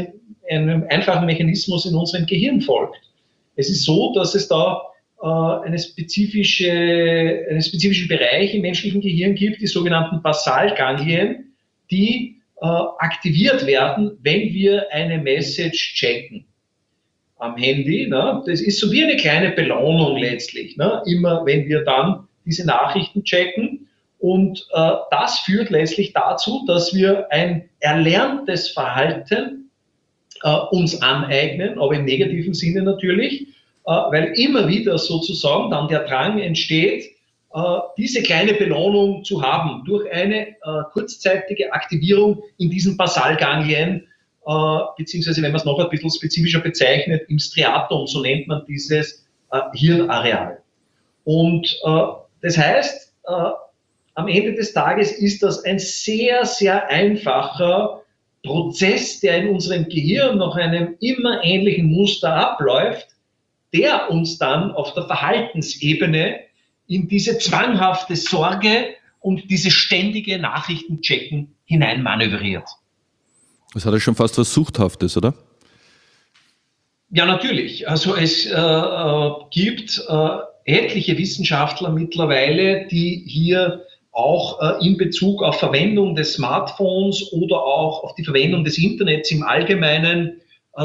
[SPEAKER 1] in unserem Gehirn folgt. Es ist so, dass es da einen spezifischen Bereich im menschlichen Gehirn gibt, die sogenannten Basalganglien, die aktiviert werden, wenn wir eine Message checken am Handy. Ne? Das ist so wie eine kleine Belohnung letztlich, ne? Immer wenn wir dann diese Nachrichten checken. Und das führt letztlich dazu, dass wir ein erlerntes Verhalten uns aneignen, aber im negativen Sinne natürlich, weil immer wieder sozusagen dann der Drang entsteht, diese kleine Belohnung zu haben durch eine kurzzeitige Aktivierung in diesen Basalganglien, beziehungsweise wenn man es noch ein bisschen spezifischer bezeichnet, im Striatum, so nennt man dieses Hirnareal. Und das heißt, am Ende des Tages ist das ein sehr, sehr einfacher Prozess, der in unserem Gehirn nach einem immer ähnlichen Muster abläuft, der uns dann auf der Verhaltensebene in diese zwanghafte Sorge und diese ständige Nachrichtenchecken hineinmanövriert.
[SPEAKER 2] Das hat ja schon fast was Suchthaftes, oder?
[SPEAKER 1] Ja, natürlich. Also es gibt etliche Wissenschaftler mittlerweile, die hier auch in Bezug auf Verwendung des Smartphones oder auch auf die Verwendung des Internets im Allgemeinen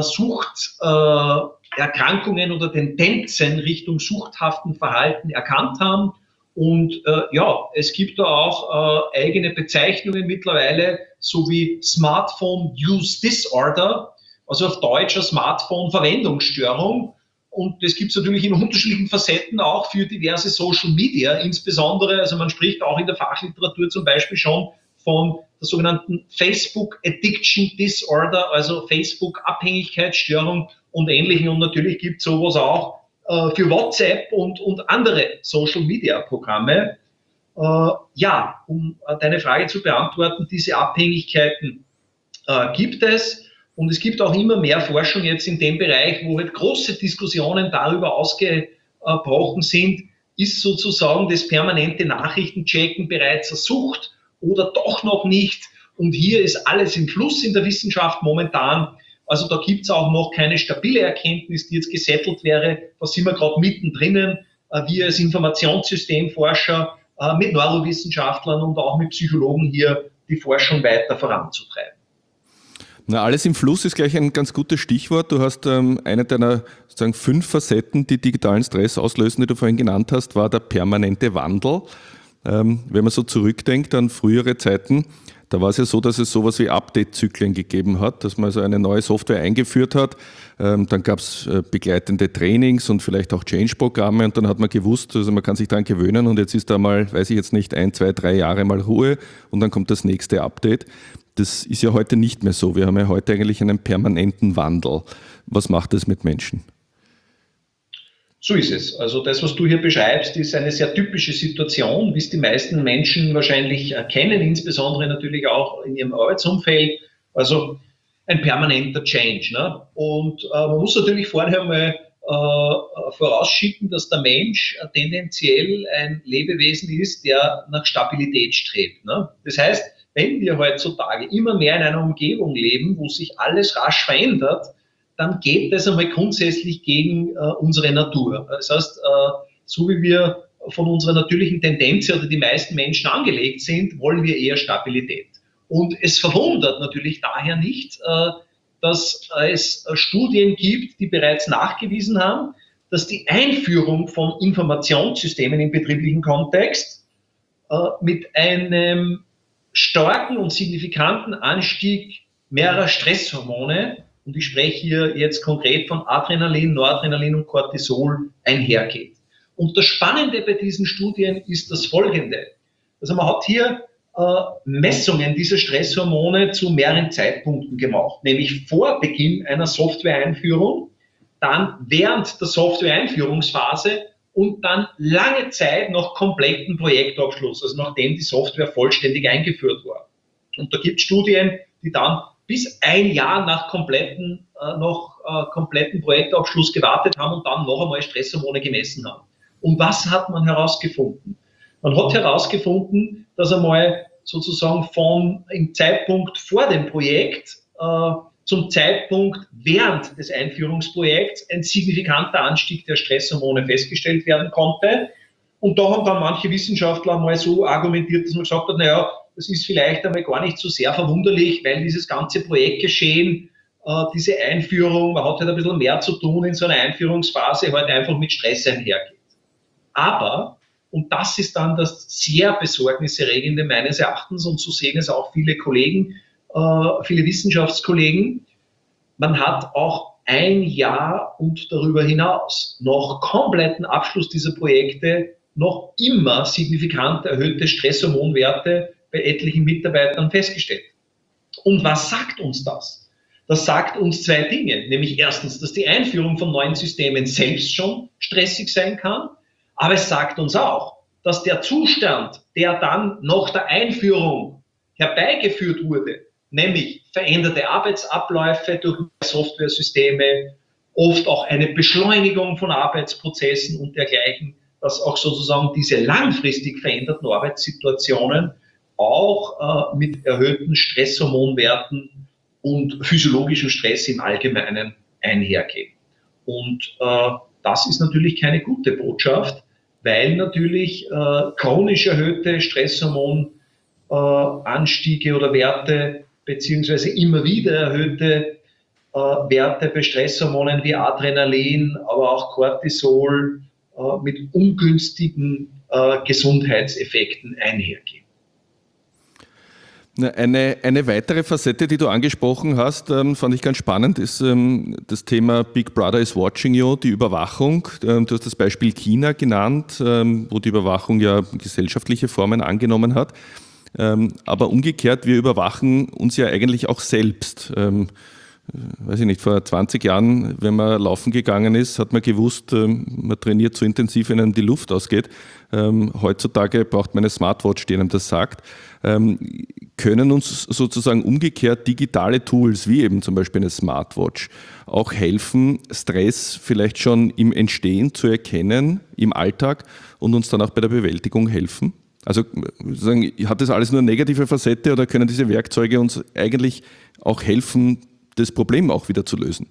[SPEAKER 1] Suchterkrankungen oder Tendenzen Richtung suchthaften Verhalten erkannt haben. Und ja, es gibt da auch eigene Bezeichnungen mittlerweile, so wie Smartphone Use Disorder, also auf Deutsch eine Smartphone-Verwendungsstörung. Und das gibt es natürlich in unterschiedlichen Facetten auch für diverse Social Media, insbesondere, also man spricht auch in der Fachliteratur zum Beispiel schon von der sogenannten Facebook Addiction Disorder, also Facebook-Abhängigkeitsstörung und Ähnlichem. Und natürlich gibt es sowas auch für WhatsApp und andere Social Media Programme. Ja, um deine Frage zu beantworten, diese Abhängigkeiten gibt es. Und es gibt auch immer mehr Forschung jetzt in dem Bereich, wo halt große Diskussionen darüber ausgebrochen sind, ist sozusagen das permanente Nachrichtenchecken bereits eine Sucht oder doch noch nicht. Und hier ist alles im Fluss in der Wissenschaft momentan. Also da gibt es auch noch keine stabile Erkenntnis, die jetzt gesettelt wäre. Da sind wir gerade mittendrin, wir als Informationssystemforscher mit Neurowissenschaftlern und auch mit Psychologen hier die Forschung weiter voranzutreiben.
[SPEAKER 2] Na, alles im Fluss ist gleich ein ganz gutes Stichwort. Du hast eine deiner sozusagen 5 Facetten, die digitalen Stress auslösen, die du vorhin genannt hast, war der permanente Wandel. Wenn man so zurückdenkt an frühere Zeiten, da war es ja so, dass es sowas wie Update-Zyklen gegeben hat, dass man also eine neue Software eingeführt hat. Dann gab es begleitende Trainings und vielleicht auch Change-Programme und dann hat man gewusst, also man kann sich daran gewöhnen und jetzt ist da mal, weiß ich jetzt nicht, 1, 2, 3 Jahre mal Ruhe und dann kommt das nächste Update. Das ist ja heute nicht mehr so. Wir haben ja heute eigentlich einen permanenten Wandel. Was macht das mit Menschen?
[SPEAKER 1] So ist es. Also das, was du hier beschreibst, ist eine sehr typische Situation, wie es die meisten Menschen wahrscheinlich kennen, insbesondere natürlich auch in ihrem Arbeitsumfeld. Also ein permanenter Change. Ne? Und man muss natürlich vorher mal vorausschicken, dass der Mensch tendenziell ein Lebewesen ist, der nach Stabilität strebt. Ne? Das heißt, wenn wir heutzutage immer mehr in einer Umgebung leben, wo sich alles rasch verändert, dann geht das einmal grundsätzlich gegen unsere Natur. Das heißt, so wie wir von unserer natürlichen Tendenz oder die meisten Menschen angelegt sind, wollen wir eher Stabilität. Und es verwundert natürlich daher nicht, dass es Studien gibt, die bereits nachgewiesen haben, dass die Einführung von Informationssystemen im betrieblichen Kontext mit einem starken und signifikanten Anstieg mehrerer Stresshormone, und ich spreche hier jetzt konkret von Adrenalin, Noradrenalin und Cortisol, einhergeht. Und das Spannende bei diesen Studien ist das Folgende. Also man hat hier Messungen dieser Stresshormone zu mehreren Zeitpunkten gemacht, nämlich vor Beginn einer Software-Einführung, dann während der Software-Einführungsphase und dann lange Zeit nach komplettem Projektabschluss, also nachdem die Software vollständig eingeführt war. Und da gibt es Studien, die dann bis 1 Jahr nach kompletten Projektabschluss gewartet haben und dann noch einmal Stresshormone gemessen haben. Und was hat man herausgefunden? Man hat herausgefunden, dass einmal sozusagen im Zeitpunkt vor dem Projekt zum Zeitpunkt während des Einführungsprojekts ein signifikanter Anstieg der Stresshormone festgestellt werden konnte. Und da haben dann manche Wissenschaftler mal so argumentiert, dass man gesagt hat, naja, das ist vielleicht einmal gar nicht so sehr verwunderlich, weil dieses ganze Projektgeschehen, diese Einführung, man hat halt ein bisschen mehr zu tun in so einer Einführungsphase, halt einfach mit Stress einhergeht. Aber, und das ist dann das sehr besorgniserregende meines Erachtens, und so sehen es auch viele Kollegen, viele Wissenschaftskollegen, man hat auch 1 Jahr und darüber hinaus noch kompletten Abschluss dieser Projekte noch immer signifikant erhöhte Stresshormonwerte bei etlichen Mitarbeitern festgestellt. Und was sagt uns das? Das sagt uns zwei Dinge, nämlich erstens, dass die Einführung von neuen Systemen selbst schon stressig sein kann, aber es sagt uns auch, dass der Zustand, der dann nach der Einführung herbeigeführt wurde, nämlich veränderte Arbeitsabläufe durch Softwaresysteme, oft auch eine Beschleunigung von Arbeitsprozessen und dergleichen, dass auch sozusagen diese langfristig veränderten Arbeitssituationen auch mit erhöhten Stresshormonwerten und physiologischem Stress im Allgemeinen einhergehen. Und das ist natürlich keine gute Botschaft, weil natürlich chronisch erhöhte Stresshormonanstiege oder Werte beziehungsweise immer wieder erhöhte Werte bei Stresshormonen wie Adrenalin, aber auch Cortisol mit ungünstigen Gesundheitseffekten einhergehen.
[SPEAKER 2] Eine weitere Facette, die du angesprochen hast, fand ich ganz spannend, ist das Thema Big Brother is watching you, die Überwachung. Du hast das Beispiel China genannt, wo die Überwachung ja gesellschaftliche Formen angenommen hat. Aber umgekehrt, wir überwachen uns ja eigentlich auch selbst. Weiß ich nicht, vor 20 Jahren, wenn man laufen gegangen ist, hat man gewusst, man trainiert so intensiv, wenn einem die Luft ausgeht. Heutzutage braucht man eine Smartwatch, die einem das sagt. Können uns sozusagen umgekehrt digitale Tools, wie eben zum Beispiel eine Smartwatch, auch helfen, Stress vielleicht schon im Entstehen zu erkennen, im Alltag und uns dann auch bei der Bewältigung helfen? Also hat das alles nur eine negative Facette oder können diese Werkzeuge uns eigentlich auch helfen, das Problem auch wieder zu lösen?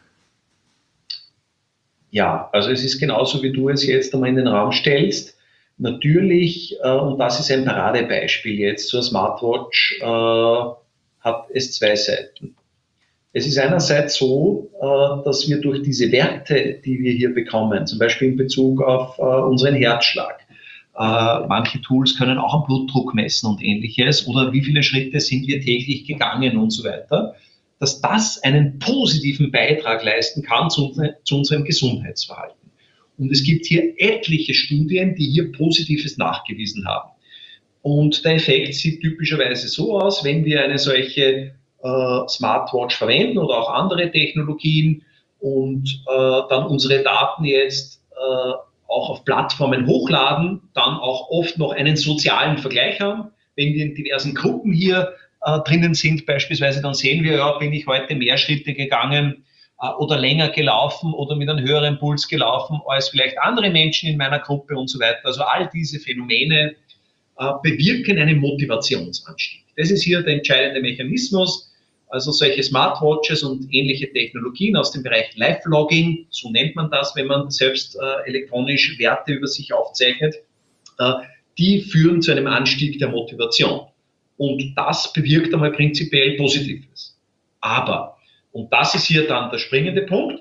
[SPEAKER 1] Ja, also es ist genauso, wie du es jetzt einmal in den Raum stellst. Natürlich, und das ist ein Paradebeispiel jetzt, so eine Smartwatch hat es zwei Seiten. Es ist einerseits so, dass wir durch diese Werte, die wir hier bekommen, zum Beispiel in Bezug auf unseren Herzschlag, manche Tools können auch einen Blutdruck messen und ähnliches oder wie viele Schritte sind wir täglich gegangen und so weiter, dass das einen positiven Beitrag leisten kann zu unserem Gesundheitsverhalten. Und es gibt hier etliche Studien, die hier Positives nachgewiesen haben. Und der Effekt sieht typischerweise so aus, wenn wir eine solche Smartwatch verwenden oder auch andere Technologien und dann unsere Daten jetzt auch auf Plattformen hochladen, dann auch oft noch einen sozialen Vergleich haben. Wenn wir in diversen Gruppen hier drinnen sind beispielsweise, dann sehen wir, ja, bin ich heute mehr Schritte gegangen oder länger gelaufen oder mit einem höheren Puls gelaufen als vielleicht andere Menschen in meiner Gruppe und so weiter. Also all diese Phänomene bewirken einen Motivationsanstieg. Das ist hier der entscheidende Mechanismus. Also solche Smartwatches und ähnliche Technologien aus dem Bereich Live-Logging, so nennt man das, wenn man selbst elektronisch Werte über sich aufzeichnet, die führen zu einem Anstieg der Motivation. Und das bewirkt einmal prinzipiell Positives. Aber, und das ist hier dann der springende Punkt,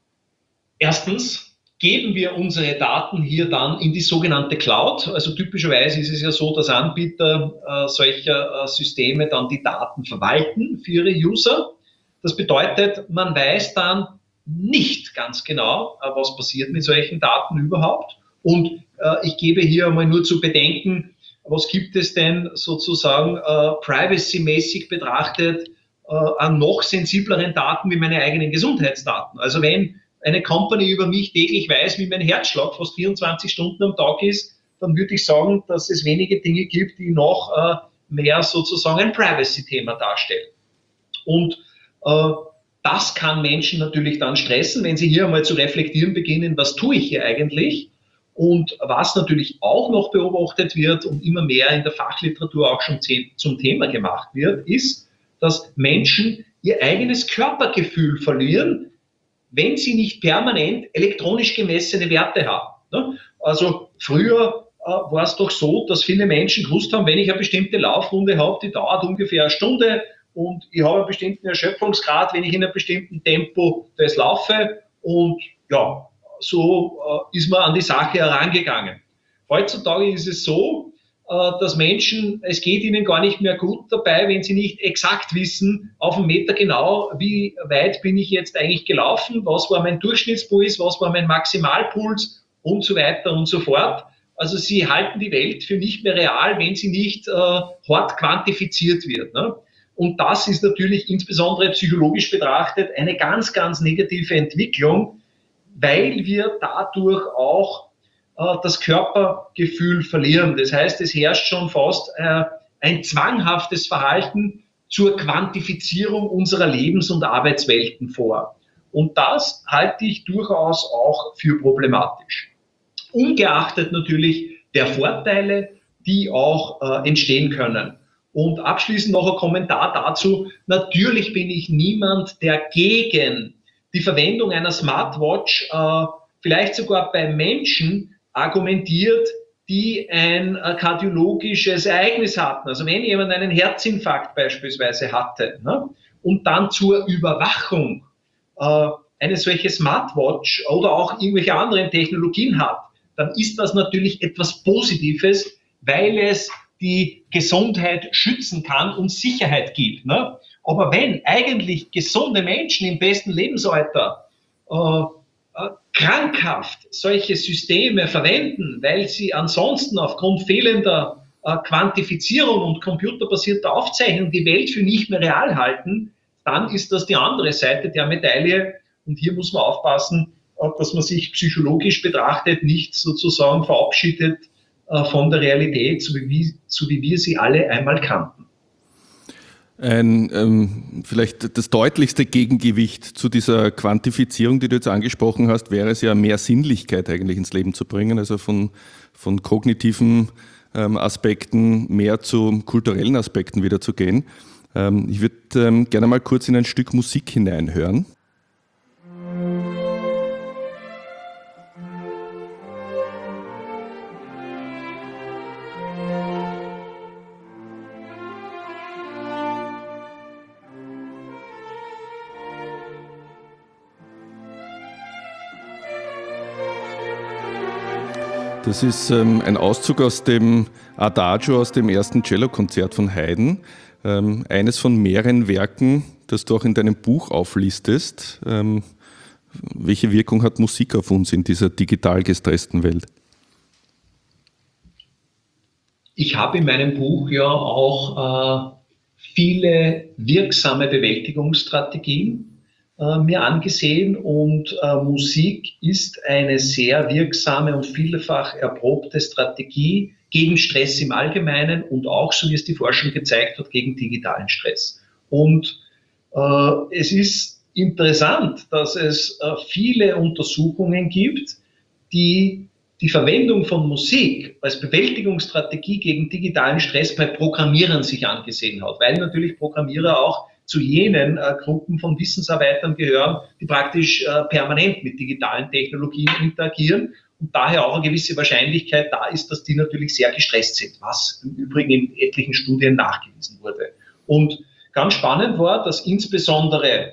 [SPEAKER 1] erstens geben wir unsere Daten hier dann in die sogenannte Cloud. Also typischerweise ist es ja so, dass Anbieter solcher Systeme dann die Daten verwalten für ihre User. Das bedeutet, man weiß dann nicht ganz genau, was passiert mit solchen Daten überhaupt. Und ich gebe hier einmal nur zu bedenken, was gibt es denn sozusagen privacy-mäßig betrachtet an noch sensibleren Daten wie meine eigenen Gesundheitsdaten. Also wenn eine Company über mich täglich weiß, wie mein Herzschlag fast 24 Stunden am Tag ist, dann würde ich sagen, dass es wenige Dinge gibt, die noch mehr sozusagen ein Privacy-Thema darstellen. Und das kann Menschen natürlich dann stressen, wenn sie hier einmal zu reflektieren beginnen, was tue ich hier eigentlich? Und was natürlich auch noch beobachtet wird und immer mehr in der Fachliteratur auch schon zum Thema gemacht wird, ist, dass Menschen ihr eigenes Körpergefühl verlieren, wenn sie nicht permanent elektronisch gemessene Werte haben. Also früher war es doch so, dass viele Menschen gewusst haben, wenn ich eine bestimmte Laufrunde habe, die dauert ungefähr eine Stunde und ich habe einen bestimmten Erschöpfungsgrad, wenn ich in einem bestimmten Tempo das laufe und ja, so ist man an die Sache herangegangen. Heutzutage ist es so, dass Menschen, es geht ihnen gar nicht mehr gut dabei, wenn sie nicht exakt wissen, auf einen Meter genau, wie weit bin ich jetzt eigentlich gelaufen, was war mein Durchschnittspuls, was war mein Maximalpuls und so weiter und so fort. Also sie halten die Welt für nicht mehr real, wenn sie nicht hart quantifiziert wird. Ne? Und das ist natürlich insbesondere psychologisch betrachtet eine ganz, ganz negative Entwicklung, weil wir dadurch auch das Körpergefühl verlieren. Das heißt, es herrscht schon fast ein zwanghaftes Verhalten zur Quantifizierung unserer Lebens- und Arbeitswelten vor. Und das halte ich durchaus auch für problematisch. Ungeachtet natürlich der Vorteile, die auch entstehen können. Und abschließend noch ein Kommentar dazu. Natürlich bin ich niemand, der gegen die Verwendung einer Smartwatch vielleicht sogar bei Menschen argumentiert, die ein kardiologisches Ereignis hatten. Also wenn jemand einen Herzinfarkt beispielsweise hatte, ne, und dann zur Überwachung eine solche Smartwatch oder auch irgendwelche anderen Technologien hat, dann ist das natürlich etwas Positives, weil es die Gesundheit schützen kann und Sicherheit gibt. Ne? Aber wenn eigentlich gesunde Menschen im besten Lebensalter krankhaft solche Systeme verwenden, weil sie ansonsten aufgrund fehlender Quantifizierung und computerbasierter Aufzeichnung die Welt für nicht mehr real halten, dann ist das die andere Seite der Medaille. Und hier muss man aufpassen, dass man sich psychologisch betrachtet nicht sozusagen verabschiedet von der Realität, so wie wir sie alle einmal kannten.
[SPEAKER 2] Vielleicht das deutlichste Gegengewicht zu dieser Quantifizierung, die du jetzt angesprochen hast, wäre es ja, mehr Sinnlichkeit eigentlich ins Leben zu bringen, also von kognitiven Aspekten mehr zu kulturellen Aspekten wieder zu gehen. Ich würde gerne mal kurz in ein Stück Musik hineinhören. Das ist ein Auszug aus dem Adagio, aus dem ersten Cellokonzert von Haydn. Eines von mehreren Werken, das du auch in deinem Buch auflistest. Welche Wirkung hat Musik auf uns in dieser digital gestressten Welt?
[SPEAKER 1] Ich habe in meinem Buch ja auch viele wirksame Bewältigungsstrategien mir angesehen und Musik ist eine sehr wirksame und vielfach erprobte Strategie gegen Stress im Allgemeinen und auch, so wie es die Forschung gezeigt hat, gegen digitalen Stress. Und es ist interessant, dass es viele Untersuchungen gibt, die die Verwendung von Musik als Bewältigungsstrategie gegen digitalen Stress bei Programmierern sich angesehen hat, weil natürlich Programmierer auch zu jenen Gruppen von Wissensarbeitern gehören, die praktisch permanent mit digitalen Technologien interagieren und daher auch eine gewisse Wahrscheinlichkeit da ist, dass die natürlich sehr gestresst sind, was im Übrigen in etlichen Studien nachgewiesen wurde. Und ganz spannend war, dass insbesondere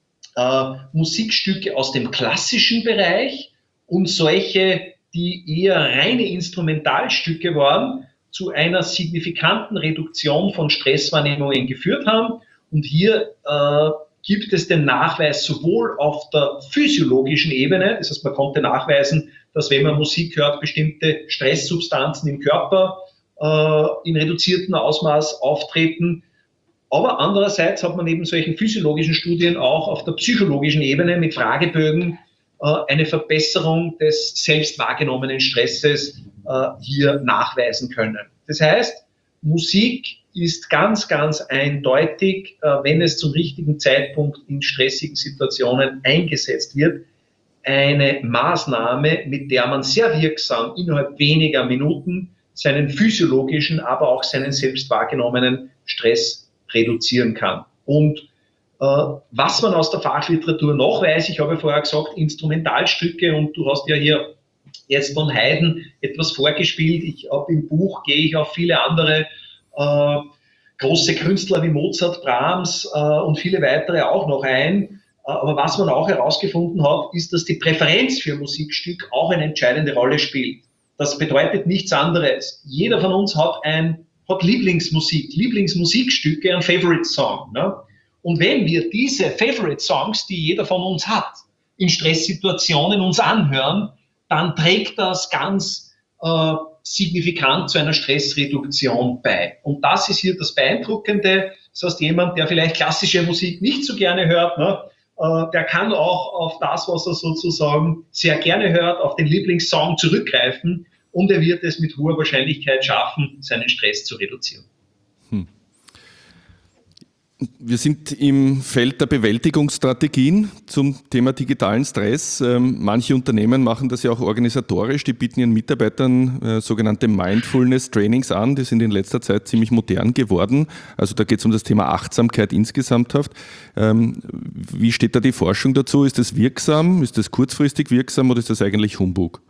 [SPEAKER 1] Musikstücke aus dem klassischen Bereich und solche, die eher reine Instrumentalstücke waren, zu einer signifikanten Reduktion von Stresswahrnehmungen geführt haben. Und hier gibt es den Nachweis sowohl auf der physiologischen Ebene, das heißt, man konnte nachweisen, dass wenn man Musik hört, bestimmte Stresssubstanzen im Körper in reduziertem Ausmaß auftreten. Aber andererseits hat man neben solchen physiologischen Studien auch auf der psychologischen Ebene mit Fragebögen eine Verbesserung des selbst wahrgenommenen Stresses hier nachweisen können. Das heißt, Musik ist ganz, ganz eindeutig, wenn es zum richtigen Zeitpunkt in stressigen Situationen eingesetzt wird, eine Maßnahme, mit der man sehr wirksam innerhalb weniger Minuten seinen physiologischen, aber auch seinen selbst wahrgenommenen Stress reduzieren kann. Und was man aus der Fachliteratur noch weiß, ich habe vorher gesagt, Instrumentalstücke und du hast ja hier jetzt von Haydn etwas vorgespielt. Im Buch gehe ich auf viele andere große Künstler wie Mozart, Brahms und viele weitere auch noch ein. Aber was man auch herausgefunden hat, ist, dass die Präferenz für Musikstück auch eine entscheidende Rolle spielt. Das bedeutet nichts anderes. Jeder von uns hat Lieblingsmusikstücke, ein Favorite Song. Ne? Und wenn wir diese Favorite Songs, die jeder von uns hat, in Stresssituationen uns anhören, dann trägt das ganz signifikant zu einer Stressreduktion bei. Und das ist hier das Beeindruckende. Das heißt, jemand, der vielleicht klassische Musik nicht so gerne hört, ne, der kann auch auf das, was er sozusagen sehr gerne hört, auf den Lieblingssong zurückgreifen und er wird es mit hoher Wahrscheinlichkeit schaffen, seinen Stress zu reduzieren.
[SPEAKER 2] Wir sind im Feld der Bewältigungsstrategien zum Thema digitalen Stress. Manche Unternehmen machen das ja auch organisatorisch. Die bieten ihren Mitarbeitern sogenannte Mindfulness-Trainings an. Die sind in letzter Zeit ziemlich modern geworden. Also da geht es um das Thema Achtsamkeit insgesamthaft. Wie steht da die Forschung dazu? Ist das wirksam? Ist das kurzfristig wirksam oder ist das eigentlich Humbug?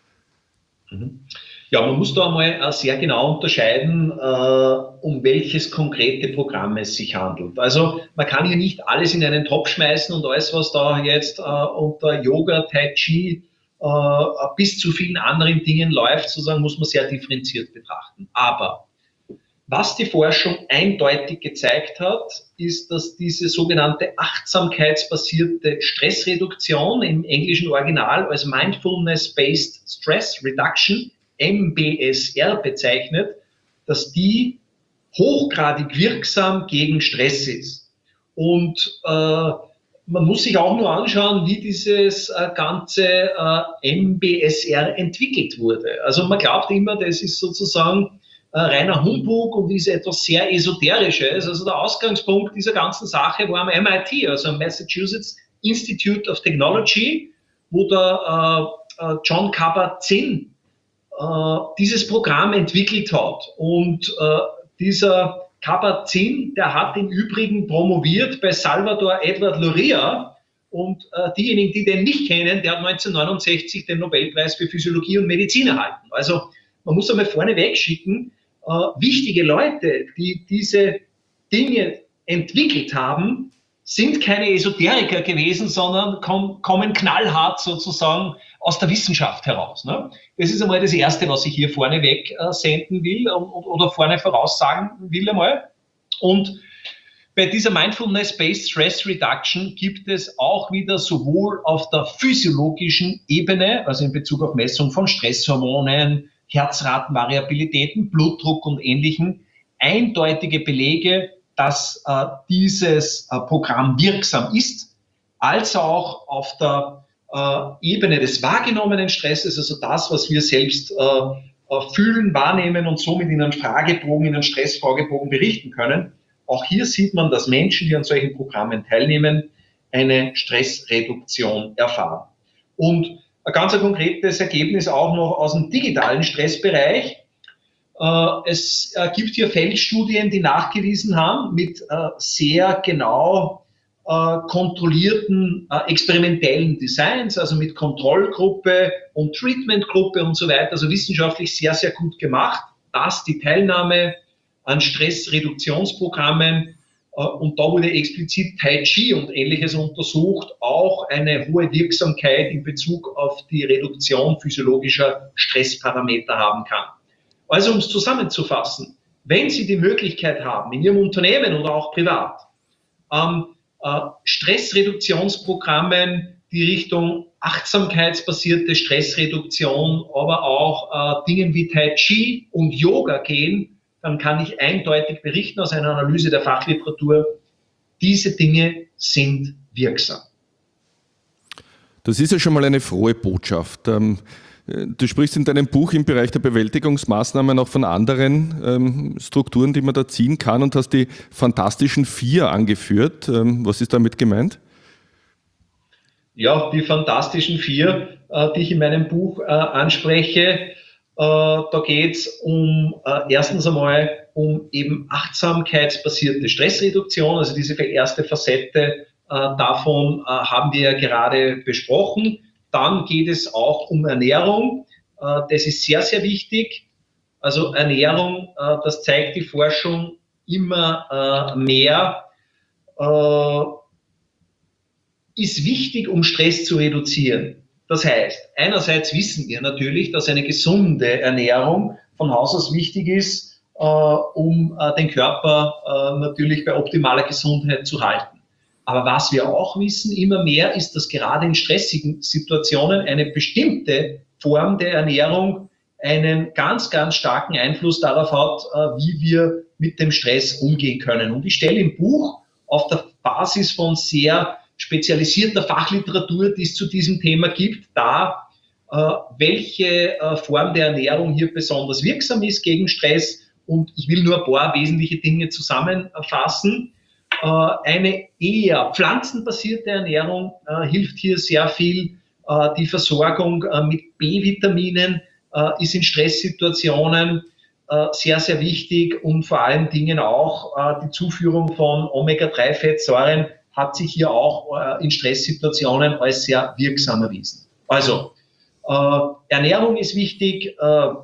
[SPEAKER 1] Ja, man muss da einmal sehr genau unterscheiden, um welches konkrete Programm es sich handelt. Also man kann hier nicht alles in einen Topf schmeißen und alles, was da jetzt unter Yoga, Tai Chi bis zu vielen anderen Dingen läuft, sozusagen, muss man sehr differenziert betrachten. Aber was die Forschung eindeutig gezeigt hat, ist, dass diese sogenannte achtsamkeitsbasierte Stressreduktion im englischen Original als Mindfulness-Based Stress Reduction MBSR bezeichnet, dass die hochgradig wirksam gegen Stress ist. Und man muss sich auch nur anschauen, wie dieses ganze MBSR entwickelt wurde. Also man glaubt immer, das ist sozusagen reiner Humbug und ist etwas sehr Esoterisches. Also der Ausgangspunkt dieser ganzen Sache war am MIT, also am Massachusetts Institute of Technology, wo der John Kabat-Zinn dieses Programm entwickelt hat. Und dieser Kabat-Zinn, der hat im Übrigen promoviert bei Salvador Edward Luria. Und diejenigen, die den nicht kennen, der hat 1969 den Nobelpreis für Physiologie und Medizin erhalten. Also man muss einmal vorneweg schicken, wichtige Leute, die diese Dinge entwickelt haben, sind keine Esoteriker gewesen, sondern kommen knallhart sozusagen aus der Wissenschaft heraus. Ne? Das ist einmal das Erste, was ich hier vorneweg senden will oder vorne voraussagen will einmal. Und bei dieser Mindfulness-Based Stress Reduction gibt es auch wieder sowohl auf der physiologischen Ebene, also in Bezug auf Messung von Stresshormonen, Herzratenvariabilitäten, Blutdruck und Ähnlichem, eindeutige Belege, dass dieses Programm wirksam ist, als auch auf der Ebene des wahrgenommenen Stresses, also das, was wir selbst fühlen, wahrnehmen und somit in einem Fragebogen, in einem Stressfragebogen berichten können. Auch hier sieht man, dass Menschen, die an solchen Programmen teilnehmen, eine Stressreduktion erfahren. Und ein ganz konkretes Ergebnis auch noch aus dem digitalen Stressbereich. Es gibt hier Feldstudien, die nachgewiesen haben, mit sehr genau kontrollierten experimentellen Designs, also mit Kontrollgruppe und Treatmentgruppe und so weiter, also wissenschaftlich sehr, sehr gut gemacht, dass die Teilnahme an Stressreduktionsprogrammen und da wurde explizit Tai Chi und Ähnliches untersucht, auch eine hohe Wirksamkeit in Bezug auf die Reduktion physiologischer Stressparameter haben kann. Also um es zusammenzufassen, wenn Sie die Möglichkeit haben, in Ihrem Unternehmen oder auch privat, Stressreduktionsprogrammen, die Richtung achtsamkeitsbasierte Stressreduktion, aber auch Dingen wie Tai Chi und Yoga gehen, dann kann ich eindeutig berichten aus einer Analyse der Fachliteratur, diese Dinge sind wirksam.
[SPEAKER 2] Das ist ja schon mal eine frohe Botschaft. Du sprichst in deinem Buch im Bereich der Bewältigungsmaßnahmen auch von anderen Strukturen, die man da ziehen kann und hast die Fantastischen Vier angeführt. Was ist damit gemeint?
[SPEAKER 1] Ja, die Fantastischen Vier, die ich in meinem Buch anspreche, da geht es erstens einmal um eben achtsamkeitsbasierte Stressreduktion, also diese erste Facette davon haben wir ja gerade besprochen. Dann geht es auch um Ernährung. Das ist sehr, sehr wichtig. Also Ernährung, das zeigt die Forschung immer mehr, ist wichtig, um Stress zu reduzieren. Das heißt, einerseits wissen wir natürlich, dass eine gesunde Ernährung von Haus aus wichtig ist, um den Körper natürlich bei optimaler Gesundheit zu halten. Aber was wir auch wissen immer mehr ist, dass gerade in stressigen Situationen eine bestimmte Form der Ernährung einen ganz, ganz starken Einfluss darauf hat, wie wir mit dem Stress umgehen können. Und ich stelle im Buch auf der Basis von sehr spezialisierter Fachliteratur, die es zu diesem Thema gibt, dar, welche Form der Ernährung hier besonders wirksam ist gegen Stress. Und ich will nur ein paar wesentliche Dinge zusammenfassen. Eine eher pflanzenbasierte Ernährung hilft hier sehr viel. Die Versorgung mit B-Vitaminen ist in Stresssituationen sehr, sehr wichtig und vor allen Dingen auch die Zuführung von Omega-3-Fettsäuren hat sich hier auch in Stresssituationen als sehr wirksam erwiesen. Also Ernährung ist wichtig,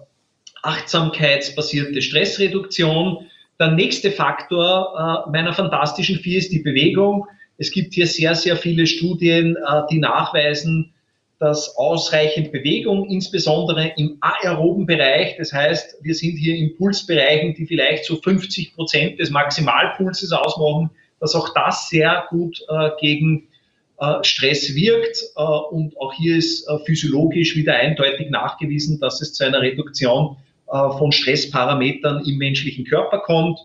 [SPEAKER 1] achtsamkeitsbasierte Stressreduktion. Der nächste Faktor meiner Fantastischen Vier ist die Bewegung. Es gibt hier sehr, sehr viele Studien, die nachweisen, dass ausreichend Bewegung, insbesondere im aeroben Bereich, das heißt, wir sind hier in Pulsbereichen, die vielleicht so 50% des Maximalpulses ausmachen, dass auch das sehr gut gegen Stress wirkt. Und auch hier ist physiologisch wieder eindeutig nachgewiesen, dass es zu einer Reduktion von Stressparametern im menschlichen Körper kommt.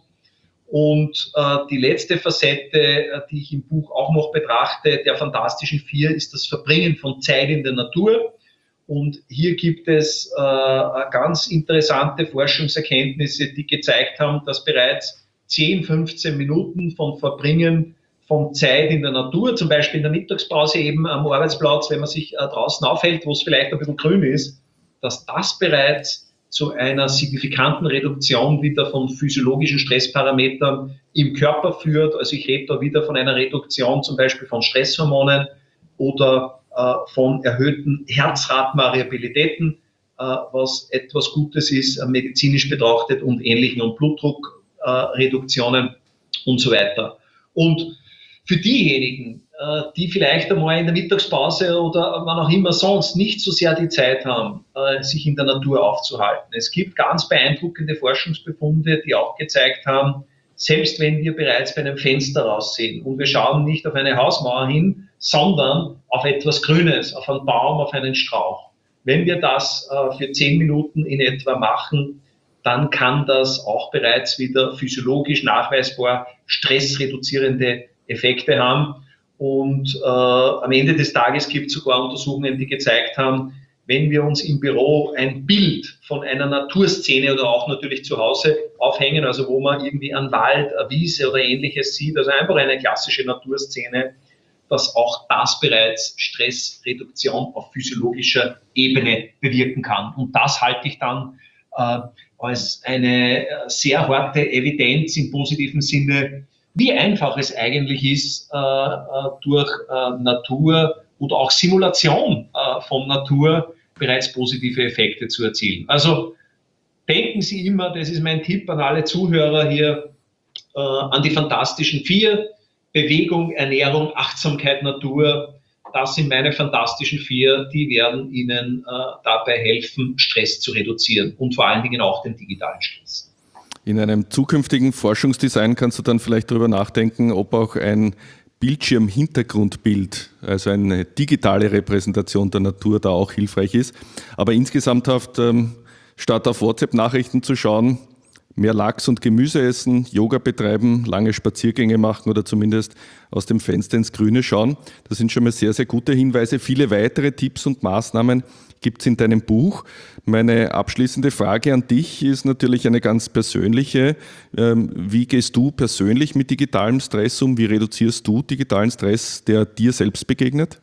[SPEAKER 1] Und die letzte Facette, die ich im Buch auch noch betrachte, der Fantastischen Vier, ist das Verbringen von Zeit in der Natur. Und hier gibt es ganz interessante Forschungserkenntnisse, die gezeigt haben, dass bereits 10, 15 Minuten von Verbringen von Zeit in der Natur, zum Beispiel in der Mittagspause eben am Arbeitsplatz, wenn man sich draußen aufhält, wo es vielleicht ein bisschen grün ist, dass das bereits zu einer signifikanten Reduktion wieder von physiologischen Stressparametern im Körper führt. Also ich rede da wieder von einer Reduktion zum Beispiel von Stresshormonen oder von erhöhten Herzratenvariabilitäten, was etwas Gutes ist, medizinisch betrachtet und ähnlichen und Blutdruckreduktionen und so weiter. Und für diejenigen, die vielleicht einmal in der Mittagspause oder wann auch immer sonst nicht so sehr die Zeit haben, sich in der Natur aufzuhalten. Es gibt ganz beeindruckende Forschungsbefunde, die auch gezeigt haben, selbst wenn wir bereits bei einem Fenster raussehen und wir schauen nicht auf eine Hausmauer hin, sondern auf etwas Grünes, auf einen Baum, auf einen Strauch. Wenn wir das für 10 Minuten in etwa machen, dann kann das auch bereits wieder physiologisch nachweisbar stressreduzierende Effekte haben. Und am Ende des Tages gibt es sogar Untersuchungen, die gezeigt haben, wenn wir uns im Büro ein Bild von einer Naturszene oder auch natürlich zu Hause aufhängen, also wo man irgendwie einen Wald, eine Wiese oder ähnliches sieht, also einfach eine klassische Naturszene, dass auch das bereits Stressreduktion auf physiologischer Ebene bewirken kann. Und das halte ich dann als eine sehr harte Evidenz im positiven Sinne, wie einfach es eigentlich ist, durch Natur oder auch Simulation von Natur bereits positive Effekte zu erzielen. Also denken Sie immer, das ist mein Tipp an alle Zuhörer hier, an die Fantastischen Vier: Bewegung, Ernährung, Achtsamkeit, Natur. Das sind meine Fantastischen Vier, die werden Ihnen dabei helfen, Stress zu reduzieren und vor allen Dingen auch den digitalen Stress.
[SPEAKER 2] In einem zukünftigen Forschungsdesign kannst du dann vielleicht darüber nachdenken, ob auch ein Bildschirmhintergrundbild, also eine digitale Repräsentation der Natur, da auch hilfreich ist. Aber insgesamt statt auf WhatsApp-Nachrichten zu schauen, mehr Lachs und Gemüse essen, Yoga betreiben, lange Spaziergänge machen oder zumindest aus dem Fenster ins Grüne schauen. Das sind schon mal sehr, sehr gute Hinweise. Viele weitere Tipps und Maßnahmen gibt es in deinem Buch. Meine abschließende Frage an dich ist natürlich eine ganz persönliche. Wie gehst du persönlich mit digitalem Stress um? Wie reduzierst du digitalen Stress, der dir selbst begegnet?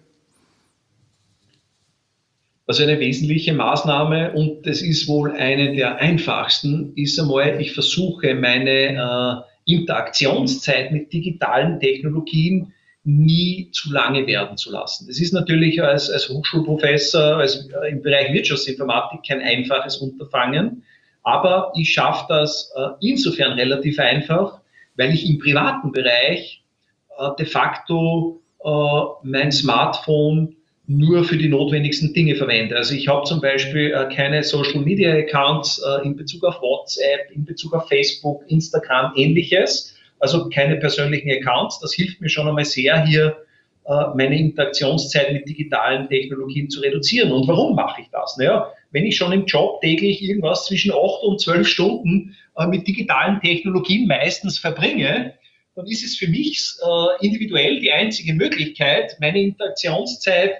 [SPEAKER 1] Also eine wesentliche Maßnahme, und das ist wohl eine der einfachsten, ist einmal, ich versuche meine Interaktionszeit mit digitalen Technologien nie zu lange werden zu lassen. Das ist natürlich als Hochschulprofessor, im Bereich Wirtschaftsinformatik kein einfaches Unterfangen, aber ich schaffe das insofern relativ einfach, weil ich im privaten Bereich de facto mein Smartphone nur für die notwendigsten Dinge verwende. Also ich habe zum Beispiel keine Social-Media-Accounts in Bezug auf WhatsApp, in Bezug auf Facebook, Instagram, ähnliches. Also keine persönlichen Accounts. Das hilft mir schon einmal sehr, hier meine Interaktionszeit mit digitalen Technologien zu reduzieren. Und warum mache ich das? Naja, wenn ich schon im Job täglich irgendwas zwischen 8 und 12 Stunden mit digitalen Technologien meistens verbringe, dann ist es für mich individuell die einzige Möglichkeit, meine Interaktionszeit,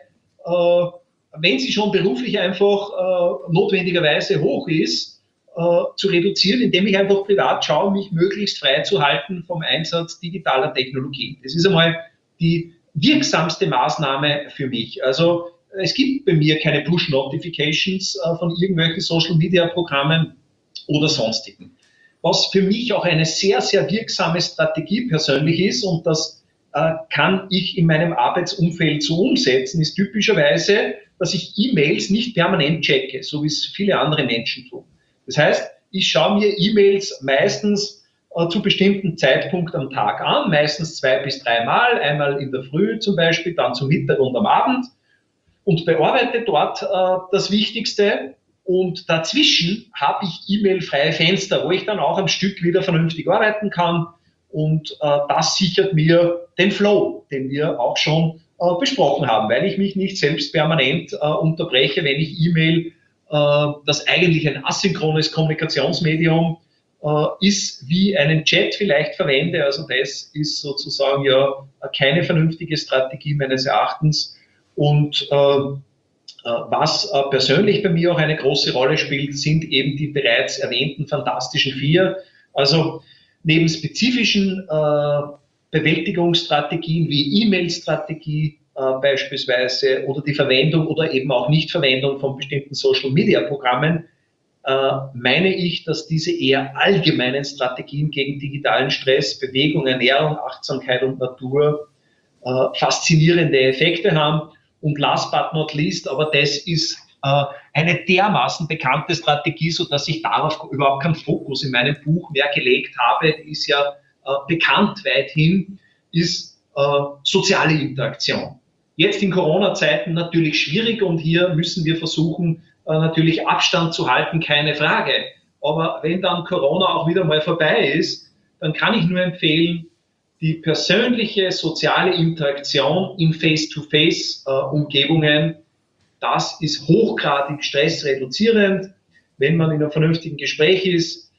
[SPEAKER 1] wenn sie schon beruflich einfach notwendigerweise hoch ist, zu reduzieren, indem ich einfach privat schaue, mich möglichst frei zu halten vom Einsatz digitaler Technologien. Das ist einmal die wirksamste Maßnahme für mich. Also es gibt bei mir keine Push-Notifications von irgendwelchen Social-Media-Programmen oder sonstigen. Was für mich auch eine sehr, sehr wirksame Strategie persönlich ist, und das kann ich in meinem Arbeitsumfeld so umsetzen, ist typischerweise, dass ich E-Mails nicht permanent checke, so wie es viele andere Menschen tun. Das heißt, ich schaue mir E-Mails meistens zu bestimmten Zeitpunkt am Tag an, meistens 2 bis 3 Mal, einmal in der Früh zum Beispiel, dann zum Mittag und am Abend, und bearbeite dort das Wichtigste. Und dazwischen habe ich E-Mail-freie Fenster, wo ich dann auch am Stück wieder vernünftig arbeiten kann. Und das sichert mir den Flow, den wir auch schon besprochen haben, weil ich mich nicht selbst permanent unterbreche, wenn ich E-Mail, das eigentlich ein asynchrones Kommunikationsmedium ist, wie einen Chat vielleicht verwende. Also das ist sozusagen ja keine vernünftige Strategie meines Erachtens. Und was persönlich bei mir auch eine große Rolle spielt, sind eben die bereits erwähnten Fantastischen 4. Also neben spezifischen Bewältigungsstrategien wie E-Mail-Strategie beispielsweise oder die Verwendung oder eben auch Nichtverwendung von bestimmten Social-Media-Programmen, meine ich, dass diese eher allgemeinen Strategien gegen digitalen Stress, Bewegung, Ernährung, Achtsamkeit und Natur faszinierende Effekte haben. Und last but not least, aber das ist eine dermaßen bekannte Strategie, sodass ich darauf überhaupt keinen Fokus in meinem Buch mehr gelegt habe, die ist ja bekannt weithin, ist soziale Interaktion. Jetzt in Corona-Zeiten natürlich schwierig, und hier müssen wir versuchen, natürlich Abstand zu halten, keine Frage. Aber wenn dann Corona auch wieder mal vorbei ist, dann kann ich nur empfehlen, die persönliche soziale Interaktion in Face-to-Face-Umgebungen, das ist hochgradig stressreduzierend, wenn man in einem vernünftigen Gespräch ist,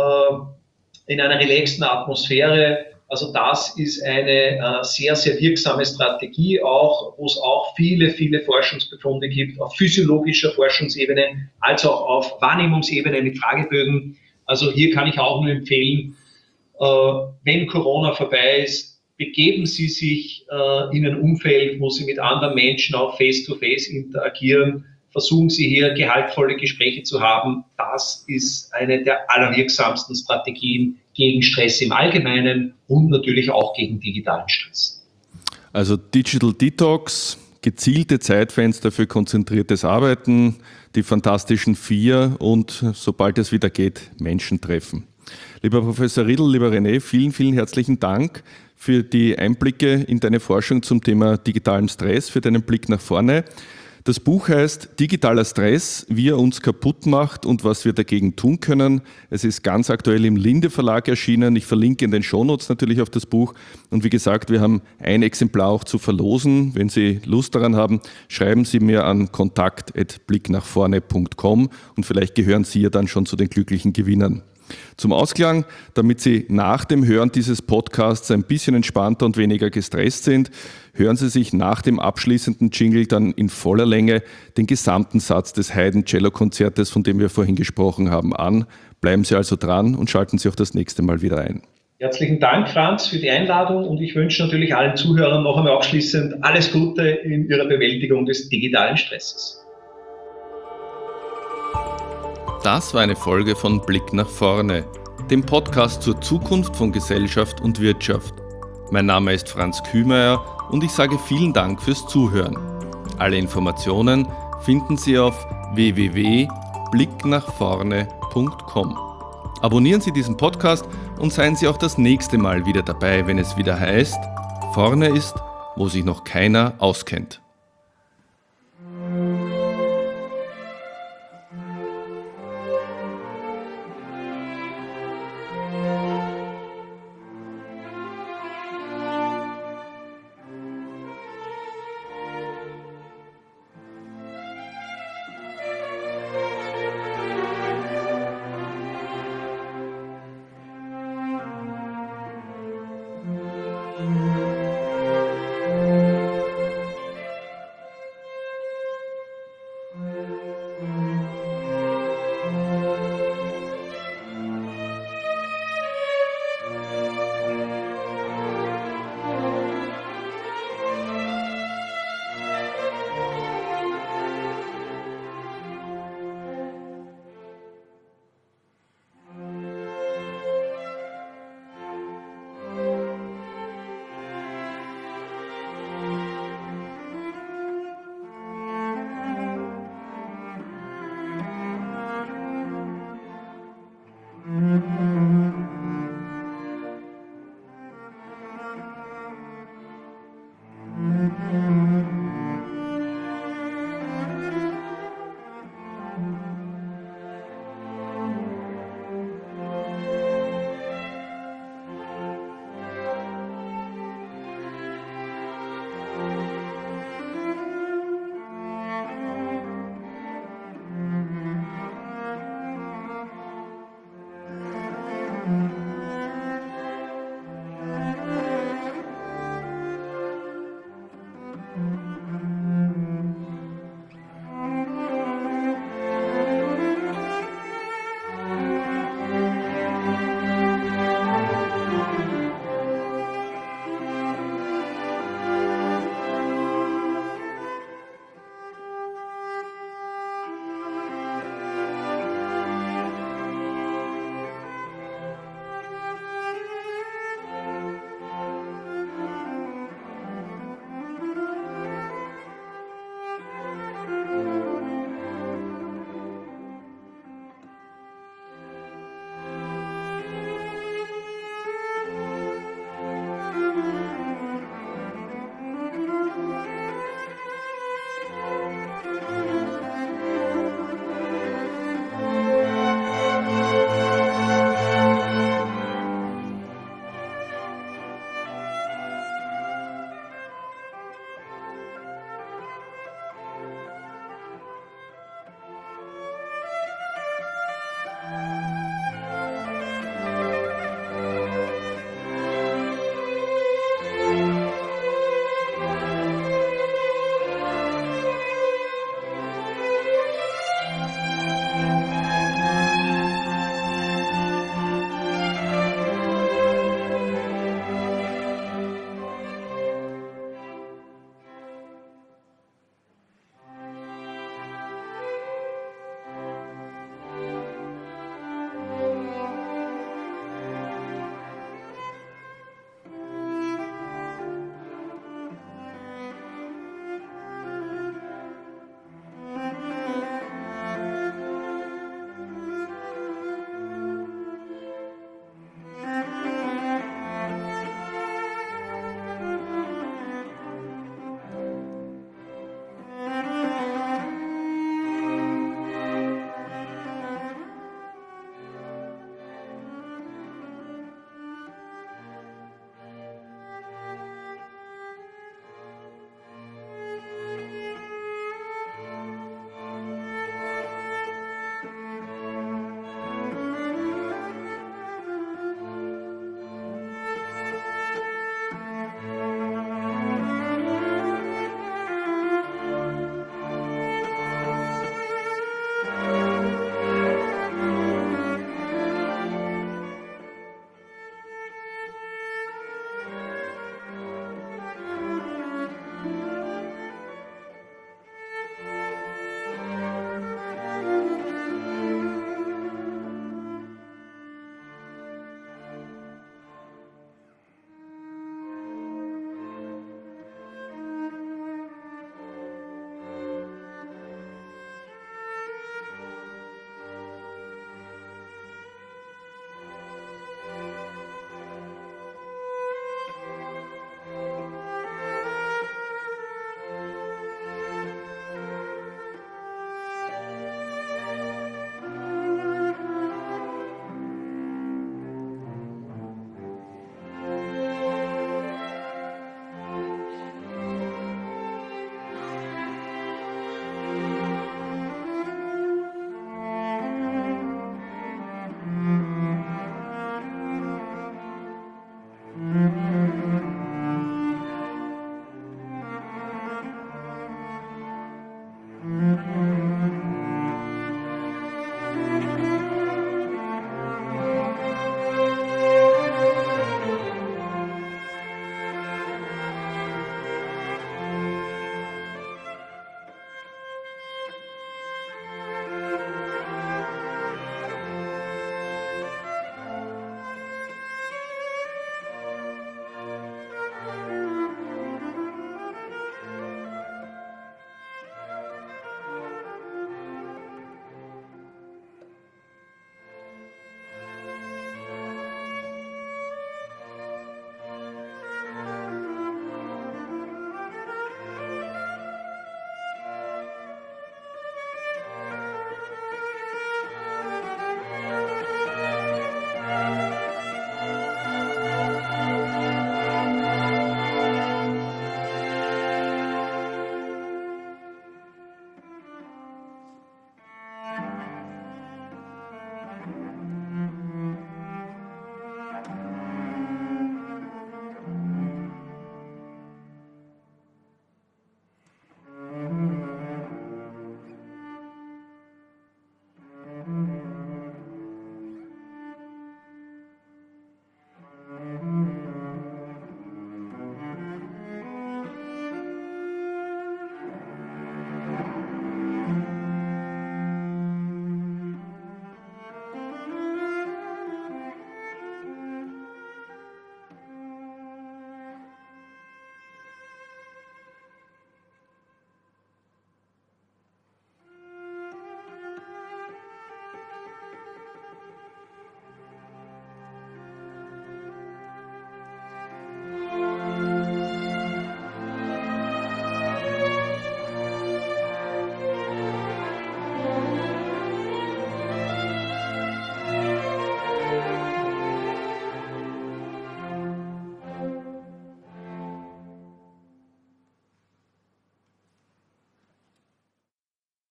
[SPEAKER 1] in einer relaxten Atmosphäre. Also das ist eine sehr, sehr wirksame Strategie, auch, wo es auch viele, viele Forschungsbefunde gibt, auf physiologischer Forschungsebene, als auch auf Wahrnehmungsebene mit Fragebögen. Also hier kann ich auch nur empfehlen, wenn Corona vorbei ist, begeben Sie sich in ein Umfeld, wo Sie mit anderen Menschen auch face-to-face interagieren. Versuchen Sie hier gehaltvolle Gespräche zu haben. Das ist eine der allerwirksamsten Strategien gegen Stress im Allgemeinen und natürlich auch gegen digitalen Stress.
[SPEAKER 2] Also Digital Detox, gezielte Zeitfenster für konzentriertes Arbeiten, die Fantastischen 4 und, sobald es wieder geht, Menschen treffen. Lieber Professor Riedl, lieber René, vielen, vielen herzlichen Dank für die Einblicke in deine Forschung zum Thema digitalen Stress, für deinen Blick nach vorne. Das Buch heißt Digitaler Stress, wie er uns kaputt macht und was wir dagegen tun können. Es ist ganz aktuell im Linde Verlag erschienen. Ich verlinke in den Shownotes natürlich auf das Buch. Und wie gesagt, wir haben ein Exemplar auch zu verlosen. Wenn Sie Lust daran haben, schreiben Sie mir an kontakt@blicknachvorne.com und vielleicht gehören Sie ja dann schon zu den glücklichen Gewinnern. Zum Ausklang, damit Sie nach dem Hören dieses Podcasts ein bisschen entspannter und weniger gestresst sind, hören Sie sich nach dem abschließenden Jingle dann in voller Länge den gesamten Satz des Haydn-Cello-Konzertes, von dem wir vorhin gesprochen haben, an. Bleiben Sie also dran und schalten Sie auch das nächste Mal wieder ein.
[SPEAKER 1] Herzlichen Dank, Franz, für die Einladung, und ich wünsche natürlich allen Zuhörern noch einmal abschließend alles Gute in ihrer Bewältigung des digitalen Stresses.
[SPEAKER 2] Das war eine Folge von Blick nach vorne, dem Podcast zur Zukunft von Gesellschaft und Wirtschaft. Mein Name ist Franz Kühmeier und ich sage vielen Dank fürs Zuhören. Alle Informationen finden Sie auf www.blicknachvorne.com. Abonnieren Sie diesen Podcast und seien Sie auch das nächste Mal wieder dabei, wenn es wieder heißt, vorne ist, wo sich noch keiner auskennt.